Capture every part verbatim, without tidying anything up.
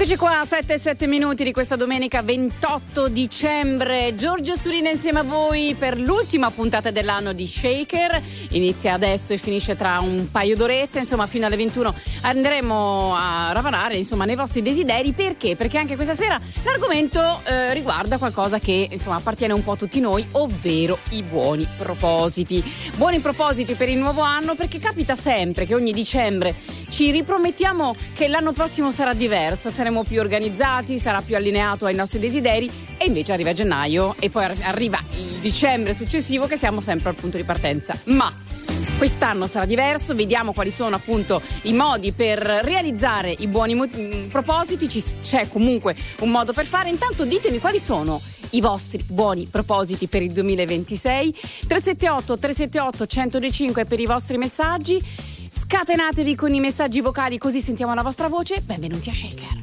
Eccoci qua, sette e sette minuti di questa domenica ventotto dicembre. Giorgio Surina insieme a voi per l'ultima puntata dell'anno di Shaker. Inizia adesso e finisce tra un paio d'orette, insomma fino alle ventuno andremo a ravanare insomma nei vostri desideri. Perché? Perché anche questa sera l'argomento eh, riguarda qualcosa che insomma appartiene un po' a tutti noi, ovvero i buoni propositi. Buoni propositi per il nuovo anno, perché capita sempre che ogni dicembre ci ripromettiamo che l'anno prossimo sarà diverso, saremo più organizzati, sarà più allineato ai nostri desideri, e invece arriva gennaio e poi arriva il dicembre successivo che siamo sempre al punto di partenza. Ma quest'anno sarà diverso, vediamo quali sono appunto i modi per realizzare i buoni mo- propositi, Ci, c'è comunque un modo per fare. Intanto ditemi quali sono i vostri buoni propositi per il duemilaventisei. tre sette otto tre sette otto uno zero cinque per i vostri messaggi. Scatenatevi con i messaggi vocali così sentiamo la vostra voce. Benvenuti a Shaker.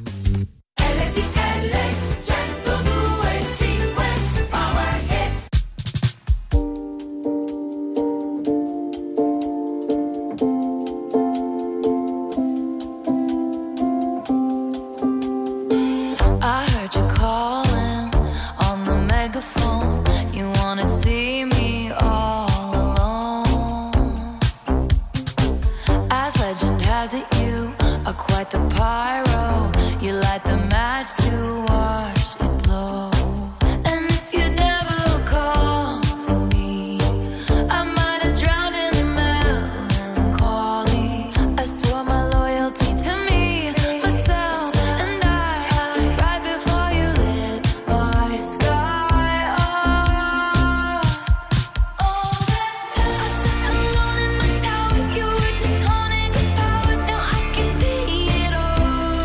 I heard you calling on the megaphone. You wanna see me all alone. As legend has it, you are quite the pyro. You light the match to watch it blow. And if you'd never call for me, I might have drowned in the melancholy. I swore my loyalty to me, myself, and I, right before you lit my sky up. All that time I sat alone in my tower, you were just haunting your powers. Now I can see it all.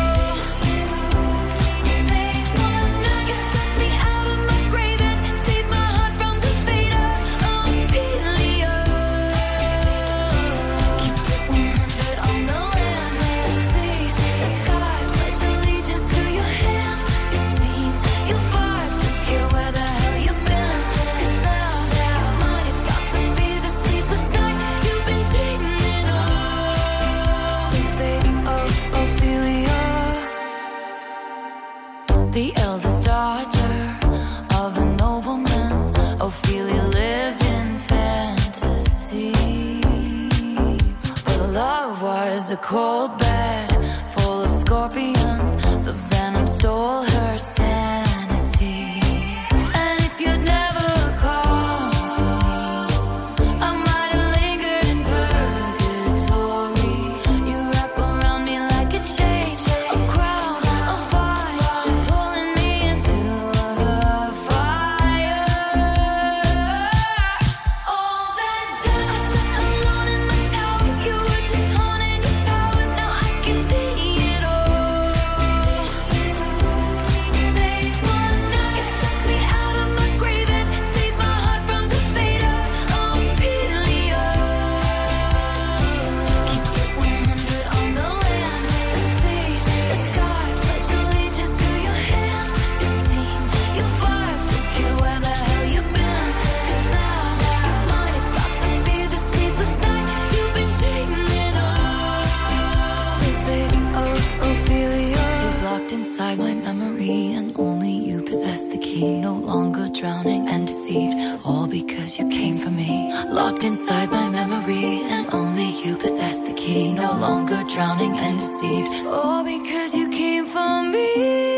Late one night, you took me out of my grave and saved my heart from the fate of Ophelia. Keep it one hundred on the land, may I see the sky. Pledge allegiance to your hands, your team, your vibes. Don't care where the hell you've been, 'cause now your mind is about to be the sleepless night you've been dreaming of. The fate of Ophelia, the eldest daughter of a nobleman. Ophelia lived in fantasy, but love was a cold bed full of scorpions. The venom stole her sanity. And if you'd never called for me, I might have lingered in purgatory. You wrap around me like a chain, a crown, a vine, pulling me into the fire. All that time I sat alone in my tower, you were just haunting your powers. Now I can see it all. Late one night, you took me out of my grave and saved my heart from the fate of Ophelia. Keep it one hundred on the land, the sea, the sky. Pledge allegiance to your hands, your team, your vibes. Don't care where the hell you've been, 'cause now your mind is about to be the sleepless night you've been dreaming of. The fate of Ophelia is locked inside my memory, and only you possess the key. No longer drowning and deceived, all because you came for me. Locked inside my memory, and only you possess the key. No longer drowning and deceived, all because you came for me.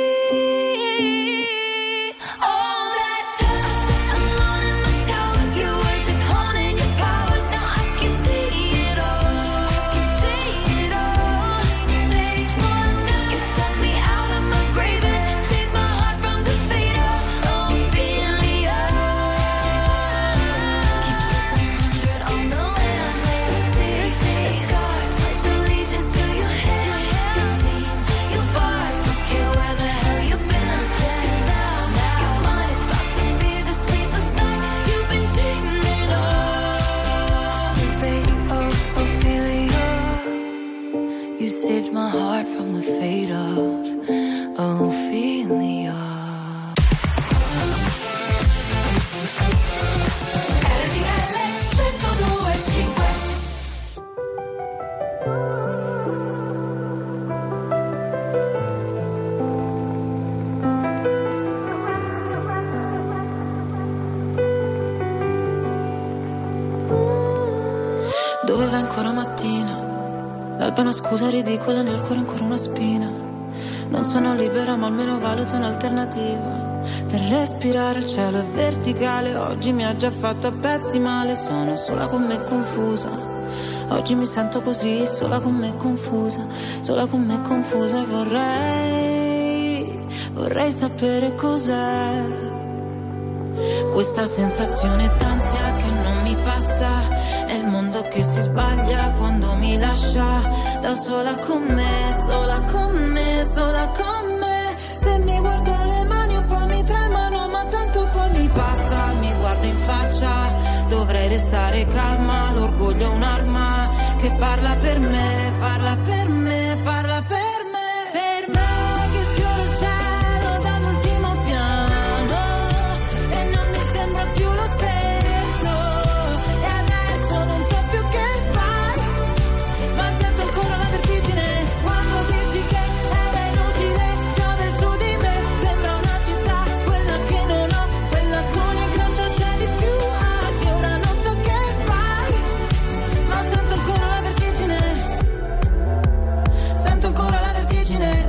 All that time I sat alone in my tower, you were just haunting your powers. Now I can see it all, can see it all. Late one night, you took me out of my grave and saved my heart from the fate of Ophelia. Keep it one hundred on the land, the sea, the sky. Pledge allegiance to your hands, your team, your vibes. Don't care where the dov'è ancora mattina, l'alba è una scusa ridicola, nel cuore ancora una spina. Non sono libera ma almeno valuto un'alternativa. Per respirare il cielo è verticale, oggi mi ha già fatto a pezzi male. Sono sola con me confusa, oggi mi sento così, sola con me confusa, sola con me confusa. E vorrei, vorrei sapere cos'è questa sensazione d'ansia che non mi passa. È il mondo che si sbaglia quando mi lascia da sola con me, sola con me, sola con me. Se mi guardo le mani un po' mi tremano, ma tanto poi mi passa. Mi guardo in faccia, dovrei restare calma. L'orgoglio è un'arma che parla per me, parla per me, parla per me. Per me che sfioro il cielo dall'ultimo piano e non mi sembra più lo stesso. E adesso non so più che fai, ma sento ancora la vertigine quando dici che era inutile. Piove su di me, sembra una città, quella che non ho, quella con i grattacieli più alti. Ora non so che fai, ma sento ancora la vertigine. Sento ancora la vertigine.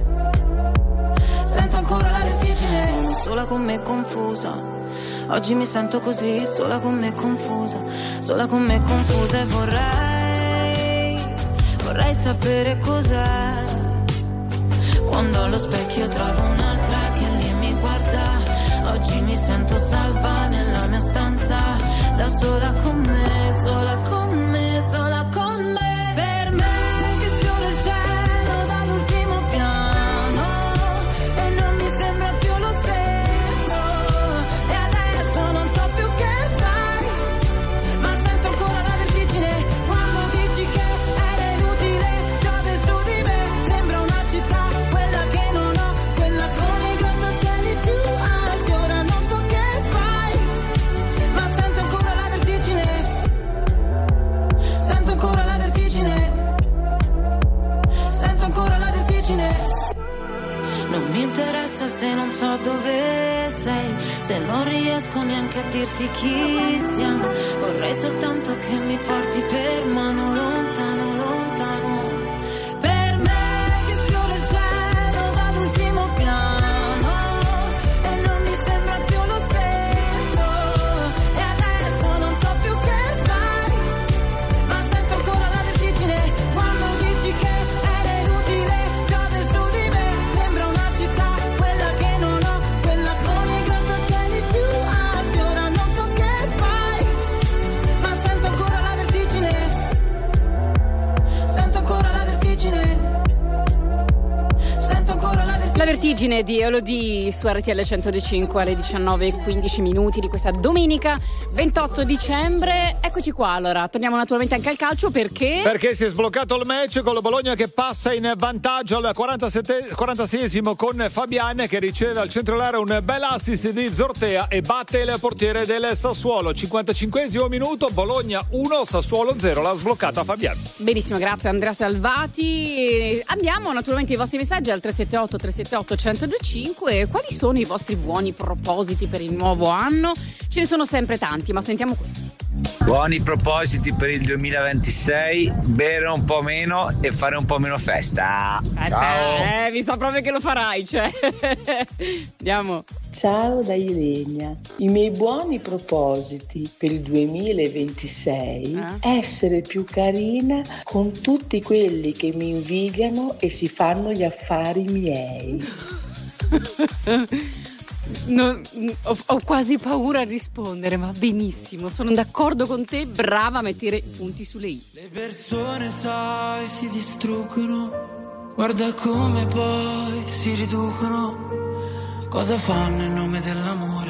Sento ancora la vertigine. Sola con me confusa, oggi mi sento così, sola con me confusa, sola con me confusa. E vorrei, vorrei sapere cos'è quando allo specchio trovo un'altra che lì mi guarda. Oggi mi sento salva nella mia stanza, da sola con me, sola con me, sola con me. Per me che sfioro il cielo dall'ultimo piano e non mi sembra più lo stesso. E adesso non so più che fai, ma sento ancora la vertigine quando dici che era inutile. Piove su di me, sembra una città, quella che non ho, quella con i grattacieli più alti. Ora non so che fai, ma sento ancora la vertigine. Sento ancora la vertigine. Sento ancora la vertigine. Non mi interessa se non so dove sei, se non riesco neanche a dirti chi siamo. Vorrei soltanto che mi porti per mano lontano, lontano. Per me che sfioro il cielo dall'ultimo piano e non mi sembra più lo stesso. E adesso non so più che fai, ma sento ancora la vertigine quando dici che era inutile. Piove su di me, sembra una città, quella che non ho, quella con i grattacieli più alti. Ora non so che fai, ma sento ancora la vertigine. Sento ancora la vertigine. Sento ancora la vertigine. La vertigine di Elodie su R T L centocinque alle diciannove e quindici minuti di questa domenica ventotto dicembre. Eccoci qua, allora torniamo naturalmente anche al calcio perché Perché si è sbloccato il match con la Bologna che passa in vantaggio al quarantaseiesimo con Fabian che riceve al centro dell'area un bel assist di Zortea e batte il portiere del Sassuolo. cinquantacinquesimo minuto, Bologna uno, Sassuolo zero, l'ha sbloccata Fabian. benissimo, grazie Andrea Salvati. Abbiamo naturalmente i vostri messaggi al tre sette otto tre sette otto uno zero due cinque. Quali sono i vostri buoni propositi per il nuovo anno? Ce ne sono sempre tanti, ma sentiamo questi. Buoni propositi per il duemilaventisei: bere un po' meno e fare un po' meno festa. Eh, Ciao. Eh, mi sa proprio che lo farai, cioè. Andiamo. Ciao da Ilenia. I miei buoni propositi per il duemilaventisei: Eh? essere più carina con tutti quelli che mi invidiano e si fanno gli affari miei. No, ho, ho quasi paura a rispondere, ma benissimo, sono d'accordo con te, brava a mettere i punti sulle i. Le persone, sai, si distruggono, guarda come poi si riducono, cosa fanno in nome dell'amore,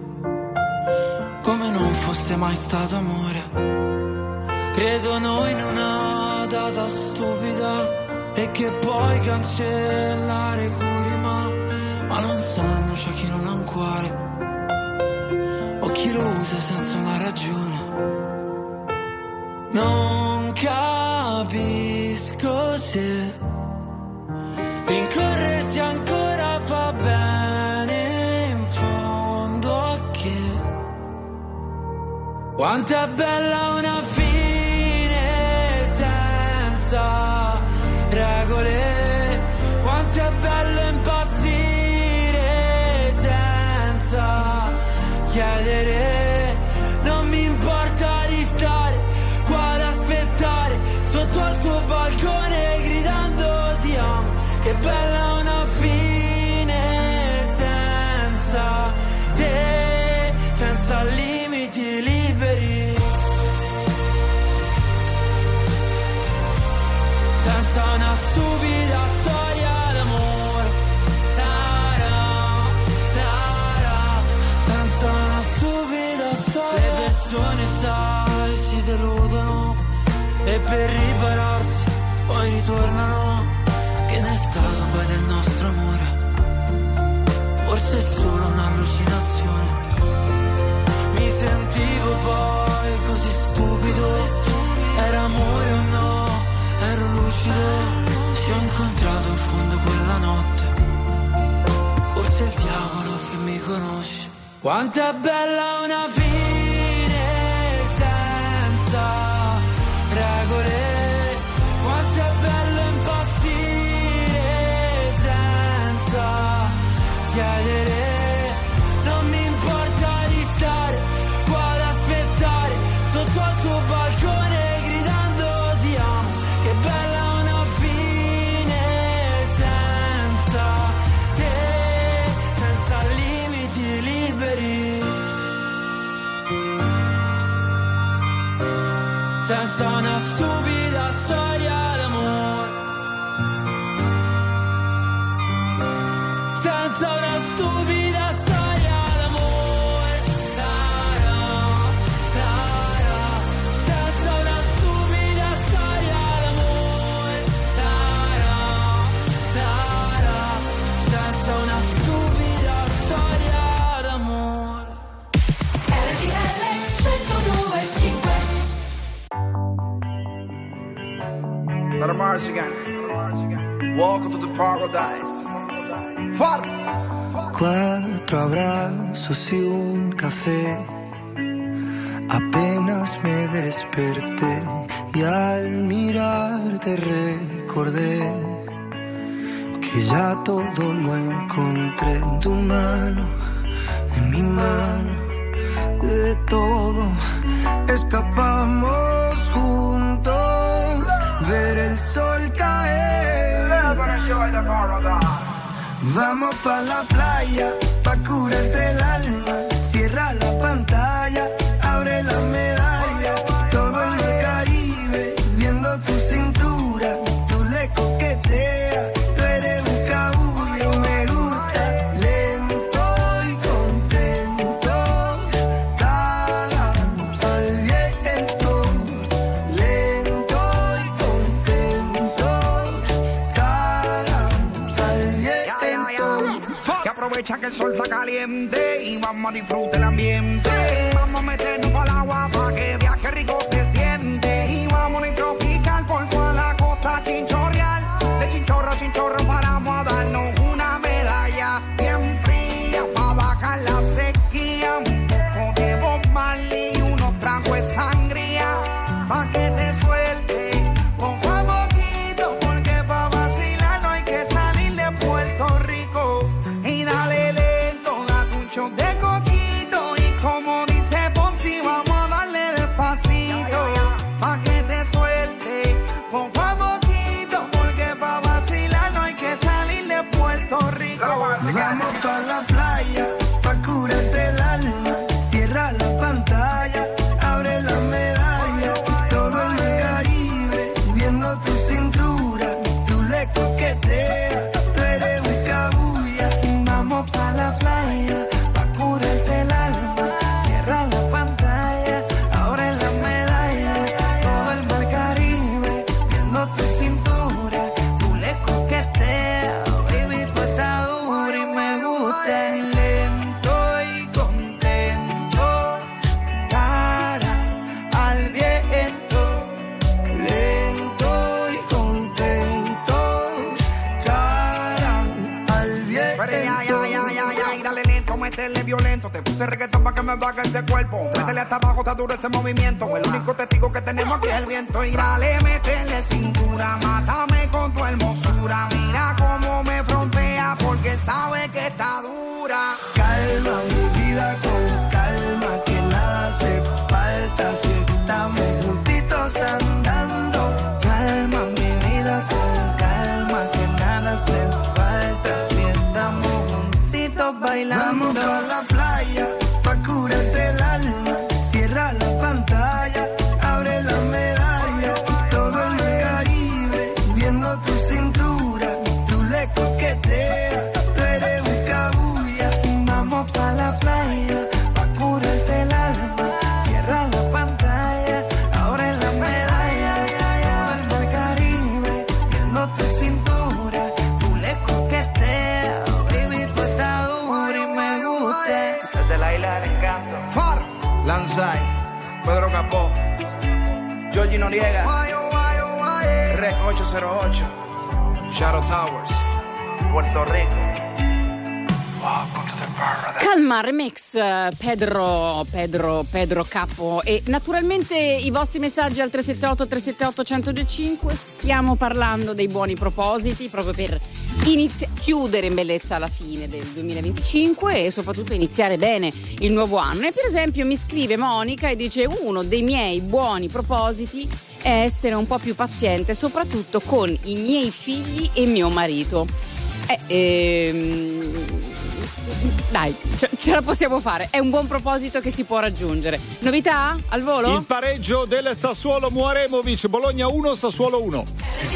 come non fosse mai stato amore. Credono in una data stupida e che puoi cancellare i curi, ma, ma non sanno, c'è chi non ha un cuore o chi lo usa senza una ragione. Non capisco se rincorrersi ancora fa bene, in fondo a che quanto è bella una fine senza regole. Quanto è bello impazzire senza chiedere. Non mi importa di stare qua ad aspettare sotto al tuo balcone gridando ti amo. Che bella una fine senza te, senza limiti liberi, senza una stupida storia d'amore, senza una stupida storia. Le persone, sai, si deludono e per ripararsi poi ritornano. Che ne è stato poi del nostro amore? Forse è solo un'allucinazione. Mi sentivo poi così stupido. Era amore o no? Ero lucido. Ti ho incontrato in fondo quella notte. Forse è il diavolo che mi conosce. Quanto è bella una fine senza regole. Quanto è bello impazzire senza chiedere. Non mi importa di stare qua ad aspettare sotto al tuo balcone gridando ti amo. Che bella una fine senza te, senza limiti liberi, senza una stupida storia d'amore, senza una stupida storia d'amore, la, la, la, la. Senza una stupida storia d'amore, la, la, la, la. Senza una stupida storia d'amore. R T L centodue e cinque. Let a march again. Welcome to the paradise. Far. Cuatro abrazos y un café. Apenas me desperté y al mirarte recordé que ya todo lo encontré en tu mano, en mi mano. De todo escapamos juntos, ver el sol caer. Vamos pa' la playa, pa' curarte el alma. Cierra la pantalla, abre la medalla. Todo en el Caribe, viendo tu cintura. Tú le coqueteas, tú eres un cabullo. Me gusta lento y contento. Cara al viento, lento y contento. Cara al viento. Que aprovecha que el sol está caliente y vamos a disfrutar el ambiente. Vamos a meternos para el agua para que viaje rico se siente. Y vamos a tropical por toda la costa chinchorreal. De chinchorro a chinchorro paramos a darnos una medalla bien fría para bajar la sequía. Un poco de Bob Marley y unos tragos de sangría pa' que te suelte poco a poquito, porque pa' vacilar no hay que salir de Puerto Rico. Y dale lento, date un shot de coquito. Y como dice Fonsi, vamos a darle despacito pa' que te suelte poco a poquito, porque pa' vacilar no hay que salir de Puerto Rico. Vamos pa' la playa, pa' curarte el alma. Cierra la pantalla, abre la medalla. Todo en el Caribe, viendo tu cintura. Tú le coqueteas, tú eres un cabulla. Vamos pa' la playa, pa' curarte violento. Te puse reggaetón pa' que me baje ese cuerpo. Métele hasta abajo, está duro ese movimiento. El único testigo que tenemos aquí es el viento. Y dale, métele cintura, mátame con tu hermosura. Mira cómo me frontea porque sabe que está dura. Calma mi vida con calma, que nada hace falta si estamos juntitos andando. Calma mi vida con calma, que nada hace falta si estamos juntitos bailando. Vamos pa' la playa, pa' curarte el alma. Cierra la pantalla, abre la medalla. Todo el Caribe, viendo tu cintura. Tú le coqueteas, tú eres un cabulla. Vamos pa' la playa, pa' curarte el alma. Cierra la pantalla, abre la medalla. Todo el Caribe, viendo tu cintura. Tú le coqueteas, baby, tú estás dura y me gusta. Desde la isla del encanto. Far. Lanzai, Pedro Capó, Georgie Noriega, Rec ocho cero ocho, Shadow Towers, Puerto Rico. Welcome to the paradise. Calma, remix eh, Pedro, Pedro, Pedro Capo. E naturalmente i vostri messaggi al tre sette otto tre sette otto uno zero due cinque. Stiamo parlando dei buoni propositi proprio per inizia- chiudere in bellezza alla fine del duemilaventicinque e soprattutto iniziare bene il nuovo anno. E per esempio mi scrive Monica e dice: uno dei miei buoni propositi è essere un po' più paziente, soprattutto con i miei figli e mio marito. Eh, ehm, dai, ce, ce la possiamo fare, è un buon proposito che si può raggiungere. Novità al volo? Il pareggio del Sassuolo Muaremovic, Bologna uno, Sassuolo uno.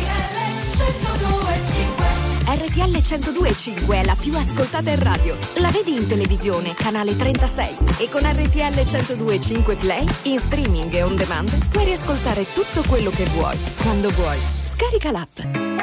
R T L centodue e cinque è la più ascoltata in radio. La vedi in televisione, canale trentasei. E con R T L centodue e cinque Play, in streaming e on demand, puoi riascoltare tutto quello che vuoi, quando vuoi. Scarica l'app.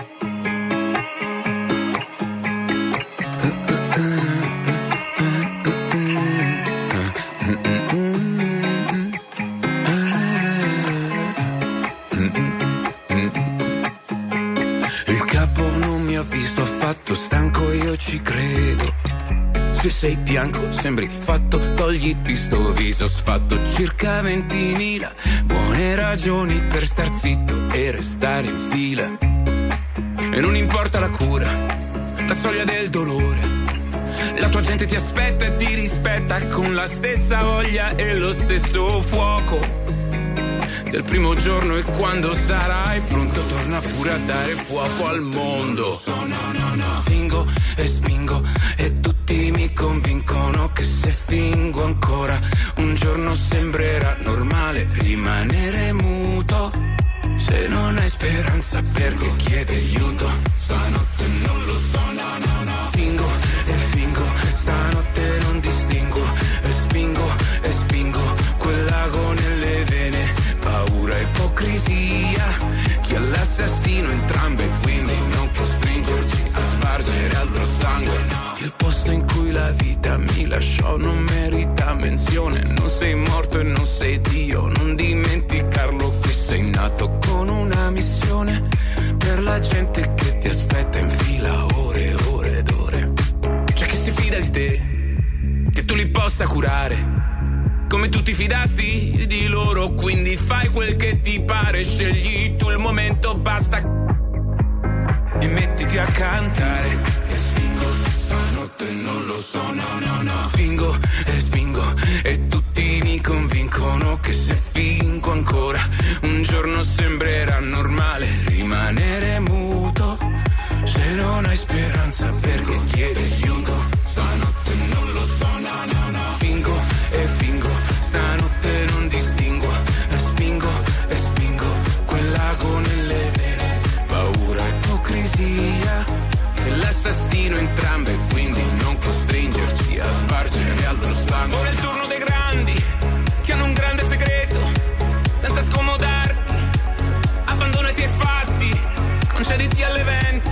Visto affatto, stanco io ci credo. Se sei bianco sembri fatto, togliti sto viso sfatto. Circa ventimila buone ragioni per star zitto e restare in fila. E non importa la cura, la soglia del dolore, la tua gente ti aspetta e ti rispetta con la stessa voglia e lo stesso fuoco del primo giorno. E quando sarai pronto torna pure a dare fuoco al mondo. No, no, no. Fingo e spingo e tutti mi convincono che se fingo ancora un giorno sembrerà normale rimanere muto. Se non hai speranza perché chiedi aiuto. Stanotte non lo so, no, no, no. Fingo e fingo, stanotte non distingo. E spingo e spingo quel lago nelle vene. Paura, ipocrisia, chi è l'assassino entrambe, quindi non costringerci a spargere altro sangue. Il posto in cui la vita mi lasciò non merita menzione. Non sei morto e non sei Dio, non dimenticarlo, qui sei nato con una missione per la gente che ti aspetta in fila ore, ore ed ore. C'è chi si fida di te, che tu li possa curare come tu ti fidasti di loro, quindi fai quel che ti pare, scegli tu il momento, basta e mettiti a cantare. E spingo, stanotte non lo so, no, no, no. Fingo e spingo e tutti mi convincono che se fingo ancora un giorno sembrerà normale rimanere muto. Se non hai speranza perché chiedi aiuto. Stanotte non lo so, no, no, no. Fingo e fingo, stanotte non distingo. E spingo e spingo quel lago nelle vene. Paura, ipocrisia e l'assassino entrambe, quindi non costringerci a spargere altro sangue. Ora è il turno dei grandi che hanno un grande segreto, senza scomodarti, abbandonati ai fatti, concediti all'evento,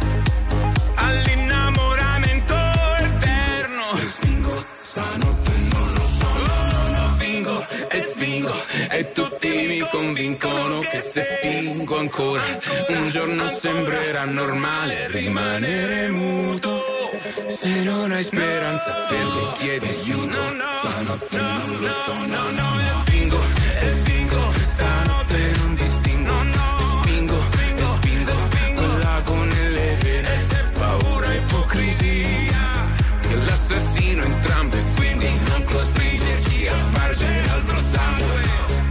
all'innamoramento eterno. E spingo, stanotte non lo so, no, no, fingo e spingo e tutti mi convincono che se fingo ancora un giorno sembrerà normale rimanere muto. Se non hai speranza, fermo, chiedi aiuto. Stanotte non lo so, no, no, e fingo, e fingo. Stanotte non distingo, spingo, e spingo. Quell'ago nelle vene, paura, ipocrisia. Che l'assassino entrambe, quindi non costringerci a spargere altro sangue.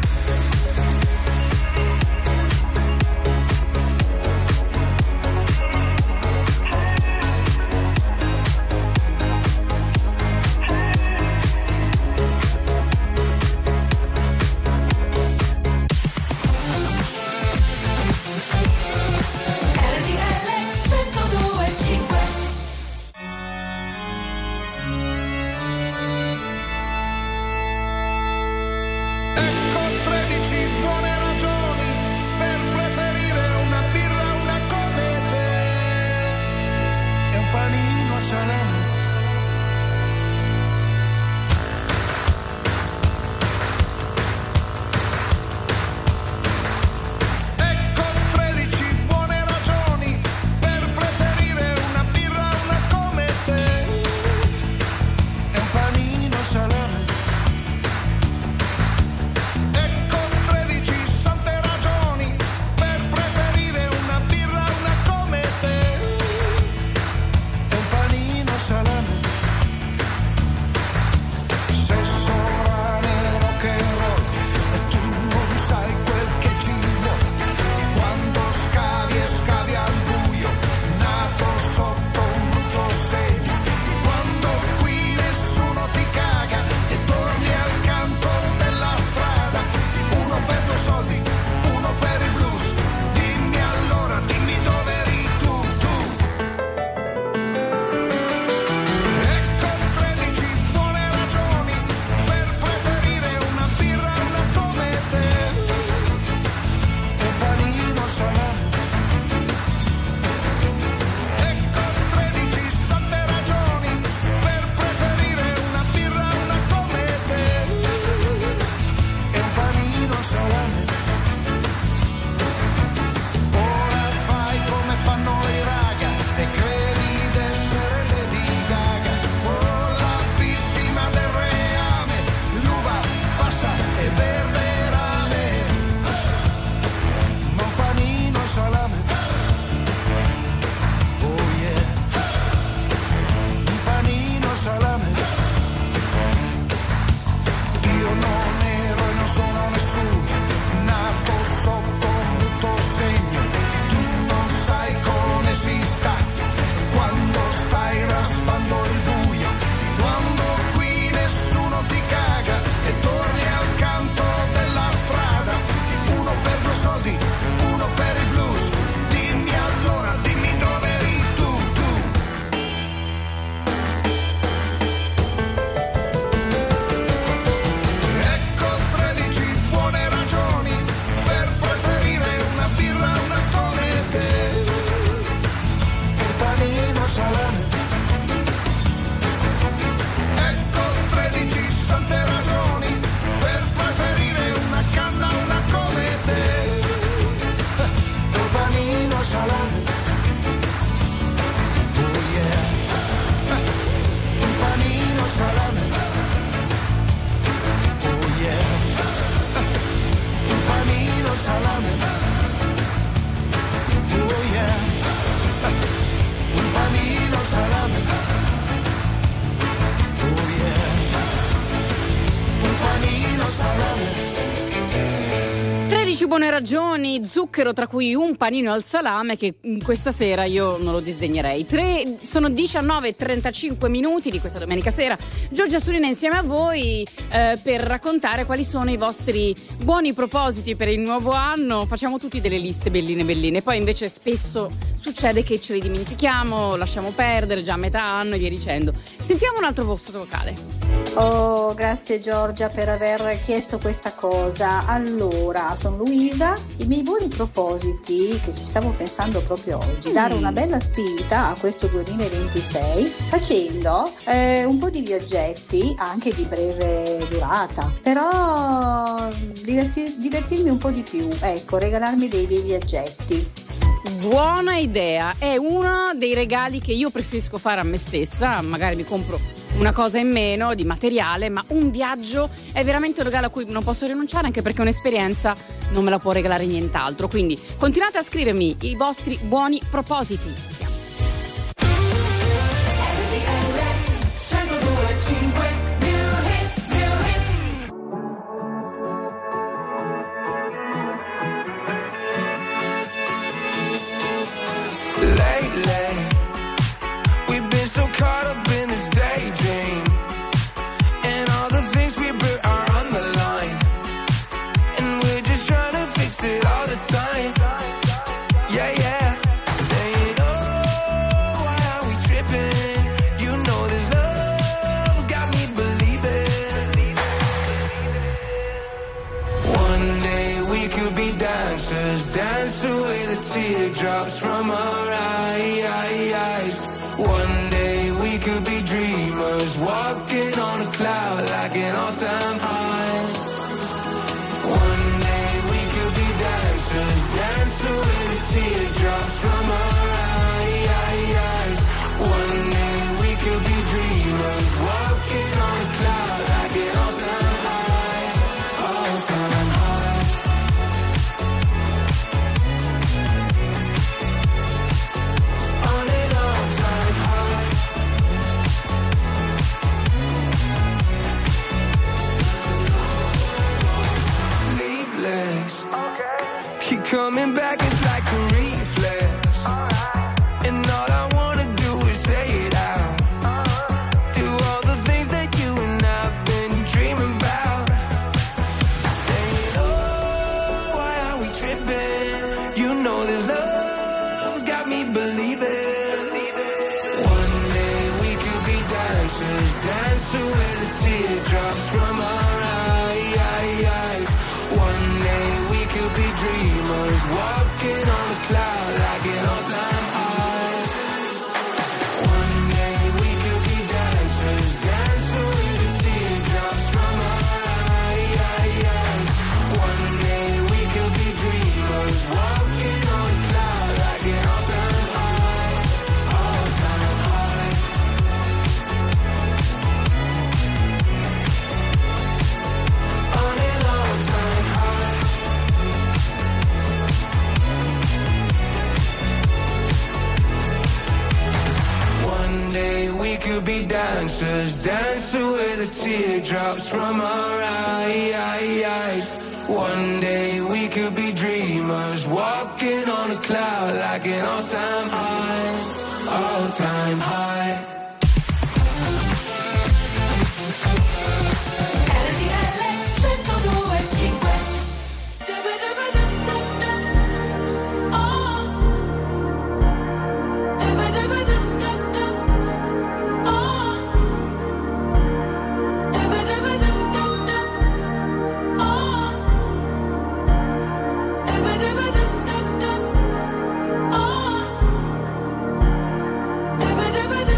Buone ragioni, zucchero, tra cui un panino al salame che questa sera io non lo disdegnerei. Tre, sono diciannove e trentacinque minuti di questa domenica sera. Giorgia Surina insieme a voi eh, per raccontare quali sono i vostri buoni propositi per il nuovo anno. Facciamo tutti delle liste belline belline, poi invece spesso succede che ce li dimentichiamo, lasciamo perdere già a metà anno e via dicendo. Sentiamo un altro vostro vocale. Oh, grazie Giorgia per aver chiesto questa cosa. Allora, sono Luisa. I miei buoni propositi, che ci stavo pensando proprio oggi, mm. dare una bella spinta a questo duemilaventisei facendo eh, un po' di viaggetti anche di breve durata, però divertir- divertirmi un po' di più, ecco, regalarmi dei bei viaggetti. buona idea, è uno dei regali che io preferisco fare a me stessa, magari mi compro una cosa in meno di materiale, ma un viaggio è veramente un regalo a cui non posso rinunciare, anche perché un'esperienza non me la può regalare nient'altro. Quindi continuate a scrivermi i vostri buoni propositi. Dance away the teardrops from our eyes. One day we could be dreamers, walking on a cloud like an all-time high. One day we could be dancers, dance away the teardrops from our eyes. One day we could be dreamers, walking on a cloud like an all-time high, all-time high. Coming back, it's like a reflex. And all I wanna do is say it out. Do all the things that you and I've been dreaming about. Saying, oh, why are we tripping? You know this love's got me believing. One day we could be dancers, dance away the teardrops from our eyes. One day we could be dreamers, walking on a cloud like an all-time high. One day we could be dancers, dance away the teardrops from our eyes. One day we could be dreamers, walking on a cloud like an all-time high, all-time high. On an all-time high. One day we could be dancers, dance away the teardrops from our eyes. One day we could be dreamers, walking on a cloud like an all-time high, all-time high. Never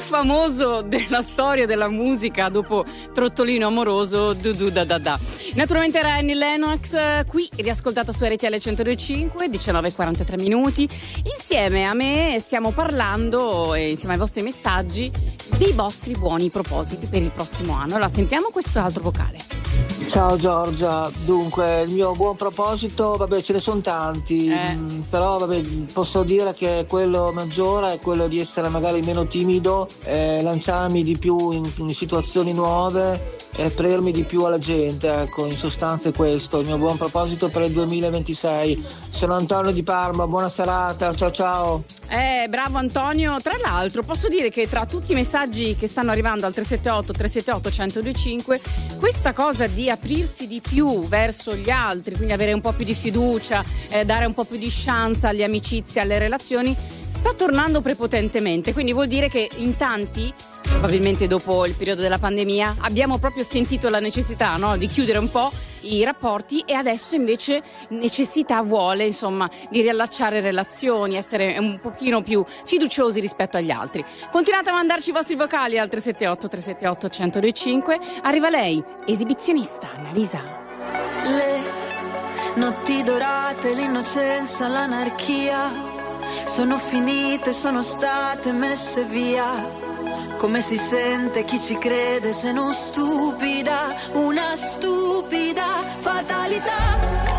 famoso della storia della musica dopo Trottolino amoroso, du du da da da. Naturalmente era Annie Lennox, qui riascoltata su R T L centodue e cinque, diciannove e quarantatré minuti. Insieme a me stiamo parlando, e insieme ai vostri messaggi, dei vostri buoni propositi per il prossimo anno. Allora sentiamo questo altro vocale. Ciao Giorgia, dunque il mio buon proposito, vabbè ce ne sono tanti, eh. mh, però vabbè posso dire che quello maggiore è quello di essere magari meno timido, eh, lanciarmi di più in, in situazioni nuove e aprirmi di più alla gente, ecco, in sostanza è questo il mio buon proposito per il duemilaventisei. Sono Antonio di Parma, buona serata, ciao ciao. Eh, bravo Antonio. Tra l'altro posso dire che tra tutti i messaggi che stanno arrivando al tre sette otto tre sette otto uno zero due cinque, questa cosa di aprirsi di più verso gli altri, quindi avere un po' più di fiducia, eh, dare un po' più di chance alle amicizie, alle relazioni, sta tornando prepotentemente, quindi vuol dire che in tanti, probabilmente dopo il periodo della pandemia, abbiamo proprio sentito la necessità, no, di chiudere un po' i rapporti, e adesso invece necessità vuole, insomma, di riallacciare relazioni, essere un pochino più fiduciosi rispetto agli altri. Continuate a mandarci i vostri vocali al tre sette otto tre sette otto uno zero due cinque. Arriva lei, esibizionista Annalisa. Le notti dorate, l'innocenza, l'anarchia sono finite, sono state messe via. Come si sente chi ci crede se non stupida, una stupida fatalità.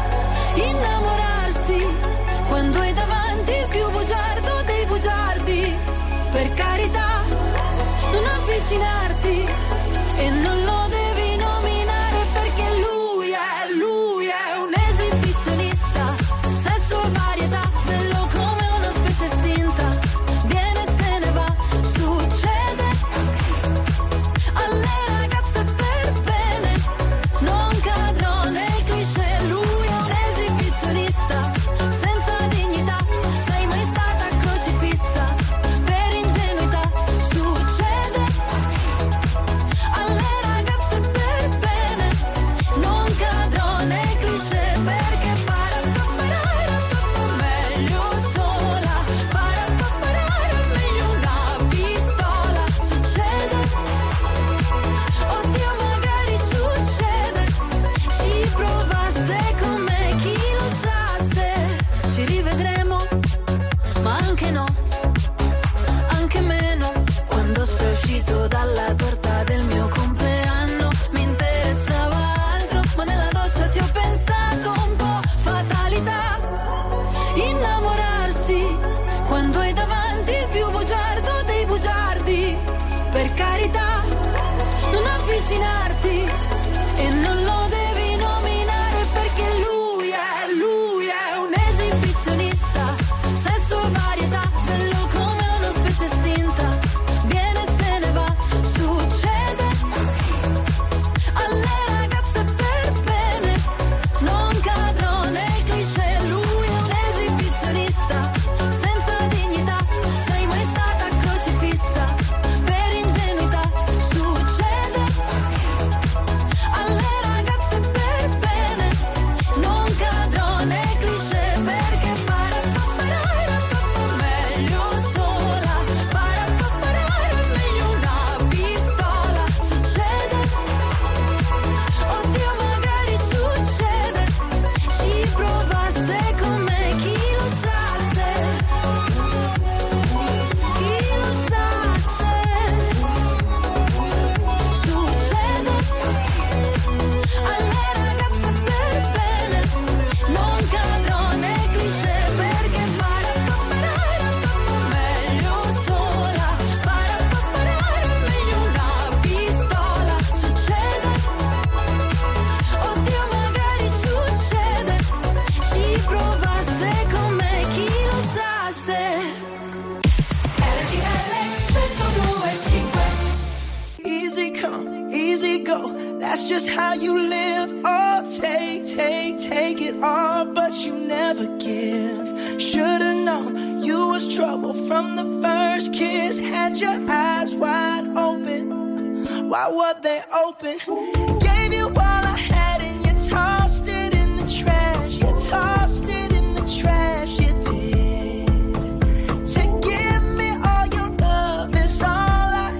Innamorarsi quando hai davanti il più bugiardo dei bugiardi. Per carità, non avvicinarti e non lo devi nominare, perché lui è, lui è un esibizionista. Sesso e varietà, bello come una specie estinta. Viene e se ne va, succede alle ragazze per bene. Non cadrò nei cliché, lui è un esibizionista senza dignità. Sei mai stata crocifissa per ingenuità. Succede alle ragazze per bene. Non cadrò nei cliché, perché para papparare meglio sola. Para papparare meglio una pistola. Succede, oddio magari succede. Ci provasse con me, chi lo sa se ci rivedremo, ma anche no, anche meno. Quando sei uscito dalla torta del mio compleanno mi interessava altro, ma nella doccia ti ho pensato un po'. Fatalità, innamorarsi quando hai davanti il più bugiardo dei bugiardi. Per carità, non avvicinarti e non lo devi nominare, perché lui è, lui è un esibizionista. Sesso e varietà, bello come una specie estinta. Viene e se ne va, succede alle ragazze per bene. Non cadrò nei cliché, lui è un esibizionista senza dignità. Sei mai stata crocifissa per ingenuità. Succede alle ragazze per bene. Non cadrò nei cliché, perché para papparare meglio sola. Para papparare meglio una pistola. Succede, oddio magari succede. Ci provasse con me, chi lo sa se, chi lo sa se succede alle ragazze per bene. Non cadrò nei cliché, perché para papparare meglio sola. Para papparare meglio una pistola. Succede, oddio magari succede. Ci provasse con me, chi lo sa se. R T L centodue e cinque. Easy come, easy go. That's just how you live. Oh, take, take, take it all, but you never give. Should've known you was trouble from the first kiss. Had your eyes wide open. Why were they open? Gave you all I had and you tossed it in the trash. You tossed it in the trash. You did. To give me all your love is all I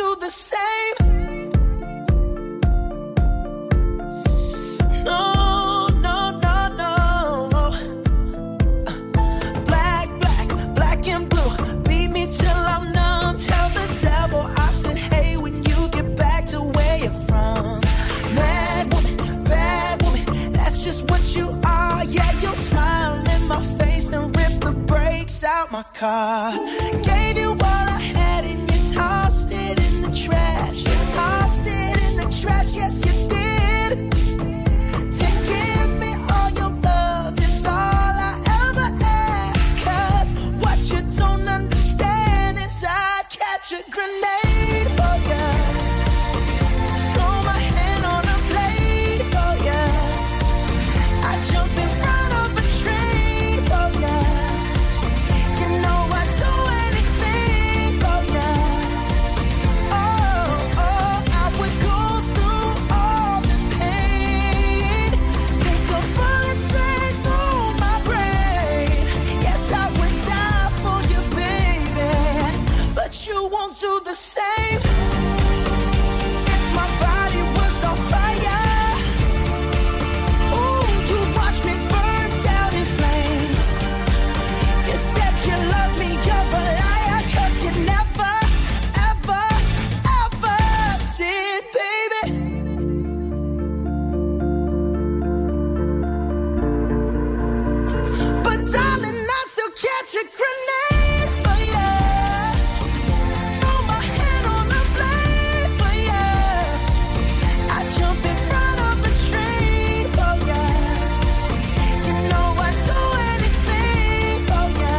do the same. No, no, no, no. Black, black, black and blue. Beat me till I'm numb. Tell the devil I said, hey, when you get back to where you're from. Mad woman, bad woman, that's just what you are. Yeah, you'll smile in my face, then rip the brakes out my car. Gave you all I had and you tossed it in the trash. You tossed it in the trash, yes you did. To give me all your love is all I ever ask. Cause what you don't understand is I'd catch a grenade for ya. Throw my hand on a blade for ya. I jump in front of a train for ya. You know I'd do anything for ya. Oh, oh, I would go through all this pain. Take a bullet straight through my brain. Yes, I would die for you, baby. But you won't do the same. If my body was on fire, ooh, you'd watch me burn down in flames. You said you love me, you're a liar. Cause you never, ever, ever did, baby. But darling, I'd still catch a grenade for ya. Throw my hand on the blade for ya. I jump in front of a train for ya. You know I'd do anything for ya.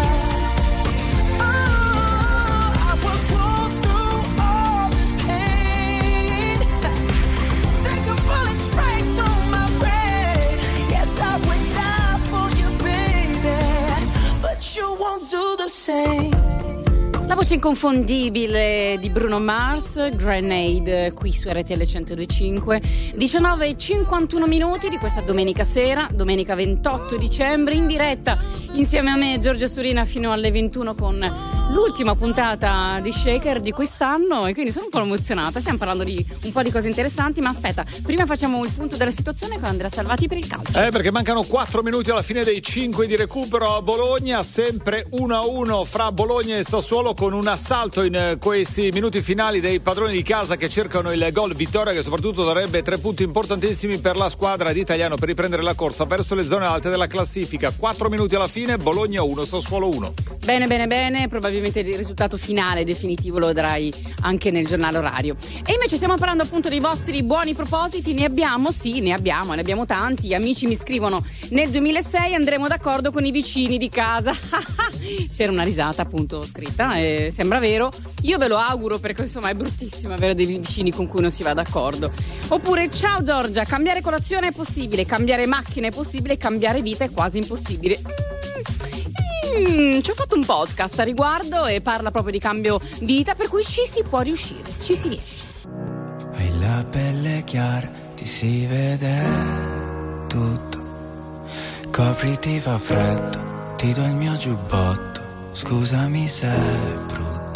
Oh, I would go through all this pain. Take a bullet straight through my brain. Yes, I would die for you, baby. But you won't do the same. La voce inconfondibile di Bruno Mars, Grenade, qui su R T L centodue e cinque. diciannove e cinquantuno minuti di questa domenica sera, domenica ventotto dicembre, in diretta insieme a me, Giorgia Surina, fino alle ventuno con l'ultima puntata di Shaker di quest'anno, e quindi sono un po' emozionata. Stiamo parlando di un po' di cose interessanti, ma aspetta, prima facciamo il punto della situazione con Andrea Salvati per il calcio. Eh, perché mancano quattro minuti alla fine dei cinque di recupero a Bologna, sempre uno a uno fra Bologna e Sassuolo, con un assalto in questi minuti finali dei padroni di casa che cercano il gol vittoria, che soprattutto darebbe tre punti importantissimi per la squadra di Italiano per riprendere la corsa verso le zone alte della classifica. Quattro minuti alla fine, Bologna uno, Sassuolo uno. Bene, bene, bene, probabilmente il risultato finale definitivo lo darai anche nel giornale orario. E invece stiamo parlando appunto dei vostri buoni propositi. Ne abbiamo? Sì, ne abbiamo, ne abbiamo tanti. Gli amici mi scrivono: nel duemilasei andremo d'accordo con i vicini di casa. C'era una risata appunto scritta, e sembra vero. Io ve lo auguro, perché insomma è bruttissimo avere dei vicini con cui non si va d'accordo. Oppure: ciao Giorgia, cambiare colazione è possibile, cambiare macchina è possibile, cambiare vita è quasi impossibile. Mm, ci ho fatto un podcast a riguardo e parla proprio di cambio vita, per cui ci si può riuscire, ci si riesce. Hai la pelle chiara, ti si vede tutto. Copriti, fa freddo, ti do il mio giubbotto. Scusami se è brutto.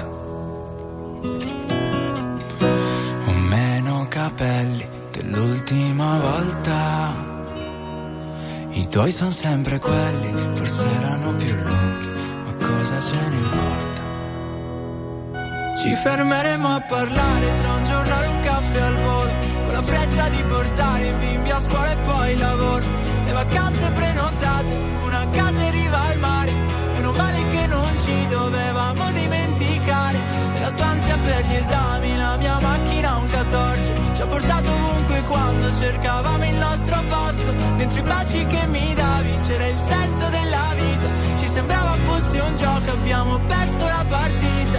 Ho meno capelli dell'ultima volta. I tuoi sono sempre quelli, forse erano più lunghi, ma cosa ce ne importa? Ci fermeremo a parlare tra un giornale e un caffè al volo, con la fretta di portare i bimbi a scuola e poi lavoro. Le vacanze prenotate, una casa in riva al mare, meno male che non ci dovevamo dimenticare. E la tua ansia per gli esami, la mia macchina un quattordici, ci ha portato ovunque quando cercavamo il nostro posto. Dentro i baci che mi davi c'era il senso della vita, ci sembrava fosse un gioco, abbiamo perso la partita.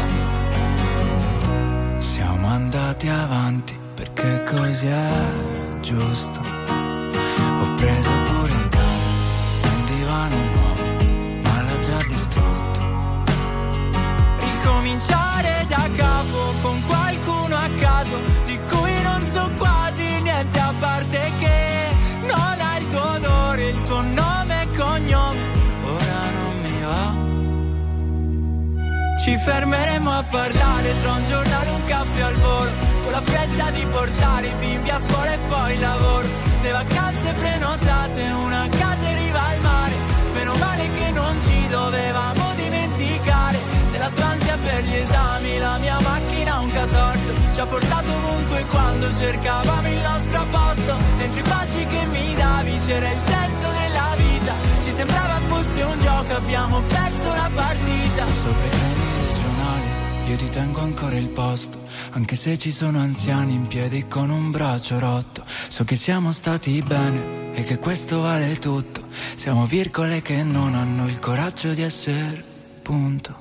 Siamo andati avanti perché così è giusto. Ho preso pure un cane, un divano nuovo, ma l'ha già distrutto. Ricominciare da capo con qualcuno a caso, di cui non so quasi niente a parte che non ha il tuo odore, il tuo nome e cognome. Ora non mi va. Ci fermeremo a parlare tra un giornale e un caffè al volo, con la fretta di portare i bimbi a scuola e poi il lavoro. Le vacanze prenotate, una casa in riva al mare, meno male che non ci dovevamo dimenticare della tua ansia per gli esami. La mia macchina un catorcio ci ha portato ovunque quando cercavamo il nostro posto. Dentro i baci che mi davi c'era il senso della vita, ci sembrava fosse un gioco, abbiamo perso la partita. Sopra i treni regionali io ti tengo ancora il posto, anche se ci sono anziani in piedi con un braccio rotto. So che siamo stati bene e che questo vale tutto, siamo virgole che non hanno il coraggio di essere punto.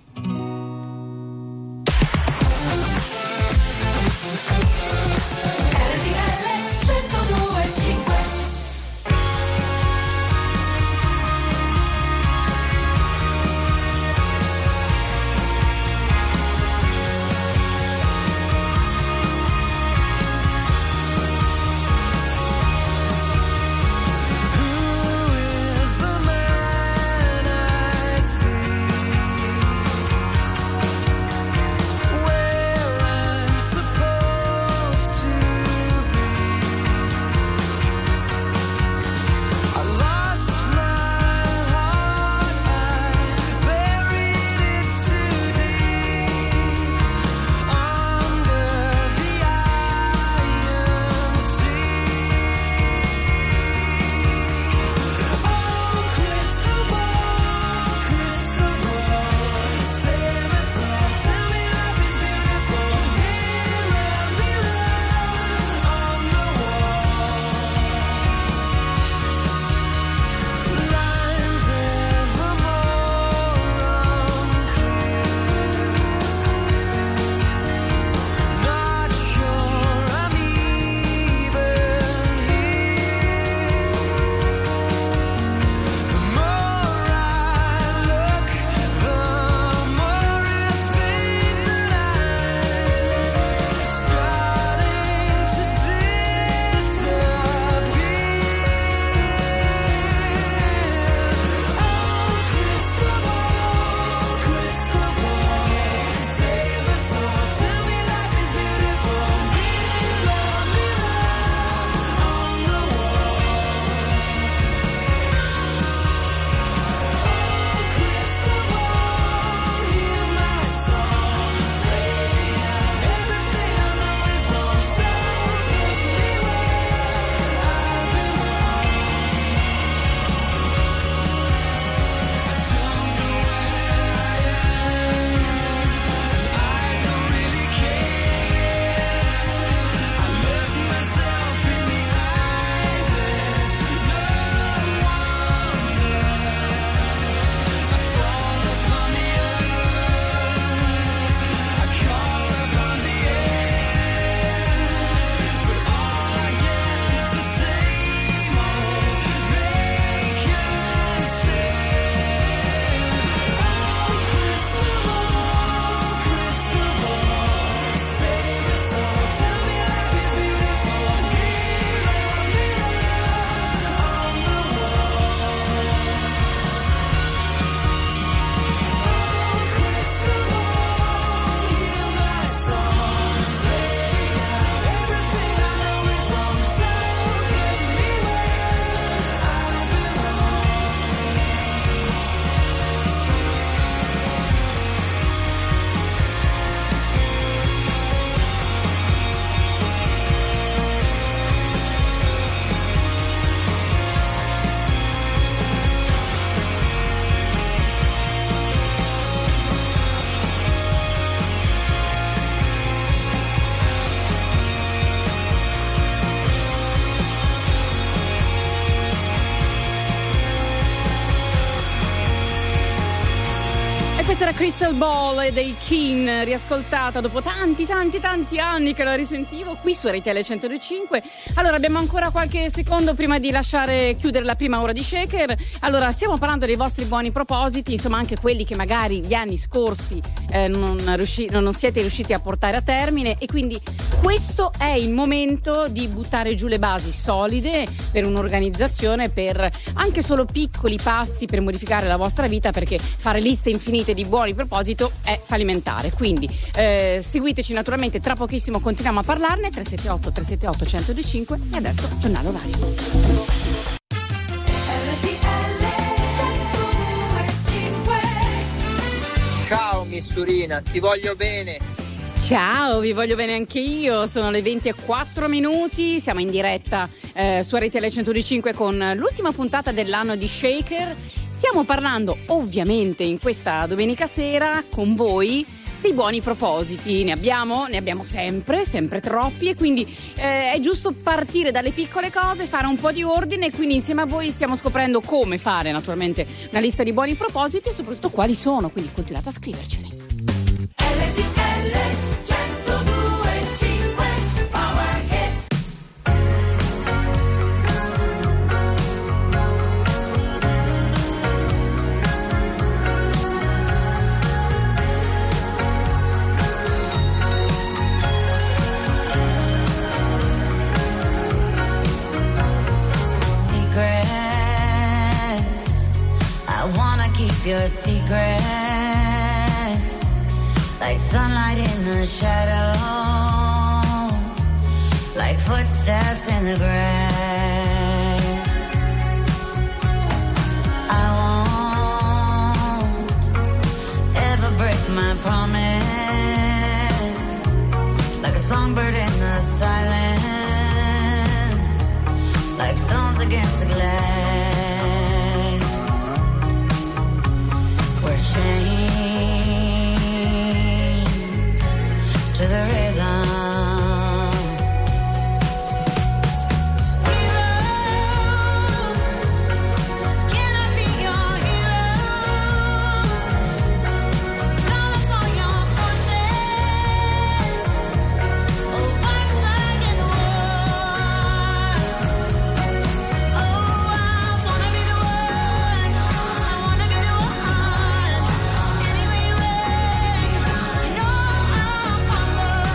Questa era Crystal Ball dei King, riascoltata dopo tanti tanti tanti anni che la risentivo qui su R T L centodue e cinque. Allora abbiamo ancora qualche secondo prima di lasciare chiudere la prima ora di Shaker. Allora stiamo parlando dei vostri buoni propositi, insomma anche quelli che magari gli anni scorsi eh, non, riusci- non siete riusciti a portare a termine, e quindi questo è il momento di buttare giù le basi solide per un'organizzazione, per anche solo piccoli passi per modificare la vostra vita, perché fare liste infinite di buoni buoni proposito è fallimentare. Quindi eh, seguiteci naturalmente, tra pochissimo continuiamo a parlarne. Tre sette otto tre sette otto uno zero due cinque e adesso giornale orario. Ciao Missurina, ti voglio bene. Ciao, vi voglio bene anche io. Sono le venti e quattro minuti, siamo in diretta eh, su R T L centodue con l'ultima puntata dell'anno di Shaker. Stiamo parlando ovviamente in questa domenica sera con voi dei buoni propositi. Ne abbiamo, ne abbiamo sempre, sempre troppi, e quindi eh, è giusto partire dalle piccole cose, fare un po' di ordine, e quindi insieme a voi stiamo scoprendo come fare naturalmente una lista di buoni propositi e soprattutto quali sono, quindi continuate a scriverceli. Your secrets, like sunlight in the shadows, like footsteps in the grass. I won't ever break my promise, like a songbird in the silence, like stones against the glass. We're chained to the rhythm. Love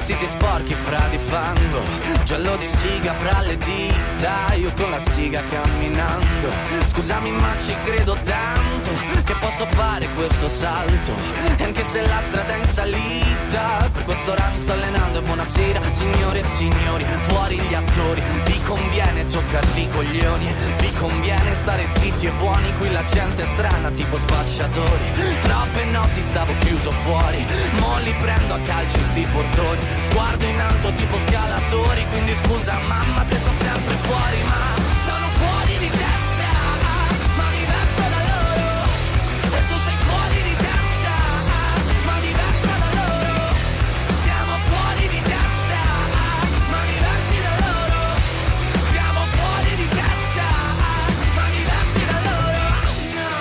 vestiti sporchi fra di fango, giallo di siga fra le dita, io con la siga camminando. Scusami ma ci credo tanto che posso fare questo salto, e anche se la strada è in salita, per quest'ora mi sto allenando. E buonasera signore e signori, fuori gli attori, vi conviene toccarvi i coglioni, vi conviene stare zitti e buoni, qui la gente è strana tipo spacciatori. Troppe notti stavo chiuso fuori, mo li prendo a calci sti portoni, sguardo in alto tipo scalatori, quindi scusa mamma se sto sempre fuori, ma sono fuori di testa, ma diverso da loro, e tu sei fuori di testa, ma diverso da loro, siamo fuori di testa, ma diversi da loro, siamo fuori di testa, ma diversi da loro, no.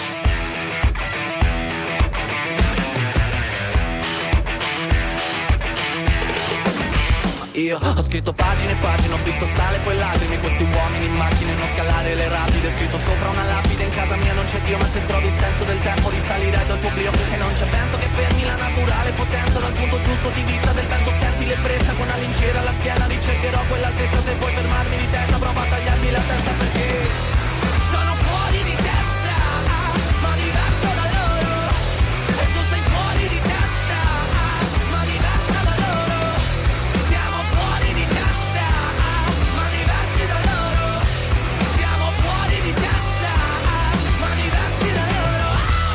Io ho scritto pagine e pagine, ho visto sale poi lacrime, questi uomini in macchine, non scalare le rapide, scritto sopra una lapide, in casa mia non c'è Dio, ma se trovi il senso del tempo risalirai dal tuo oblio, e non c'è vento che fermi la naturale potenza, dal punto giusto di vista del vento senti l'ebbrezza, con una lincera alla schiena ricercherò quell'altezza, se vuoi fermarmi di testa prova a tagliarmi la testa, perché sono fuori di testa, ma diverso da loro, e tu sei fuori di testa, ma diversa da loro, siamo fuori di testa, ma diversi da loro, siamo fuori di testa, ma diversi da loro.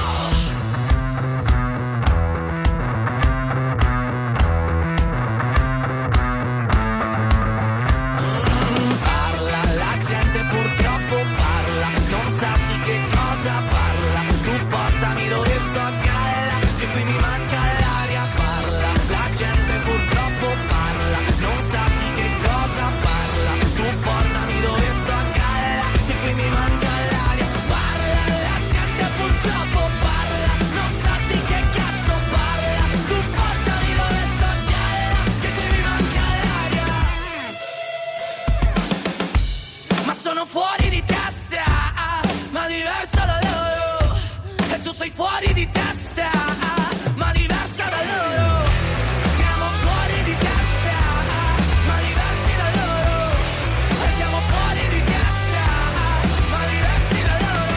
Parla, la gente purtroppo parla, non sa di che cosa parla, tu portami dove sto a galla, che qui mi manca l'aria, parla, la gente purtroppo parla, non sa di che cosa parla, tu portami dove sto a galla, che qui mi manca l'aria, parla, la gente purtroppo parla, non sa di che cazzo parla, tu portami dove sto a galla, che qui mi manca l'aria. Ma sono fuori di testa, ma diversa da loro, e tu sei fuori di testa, ma diversa da loro, siamo fuori di testa, ma diversi da loro, e siamo fuori di testa, ma diversi da loro.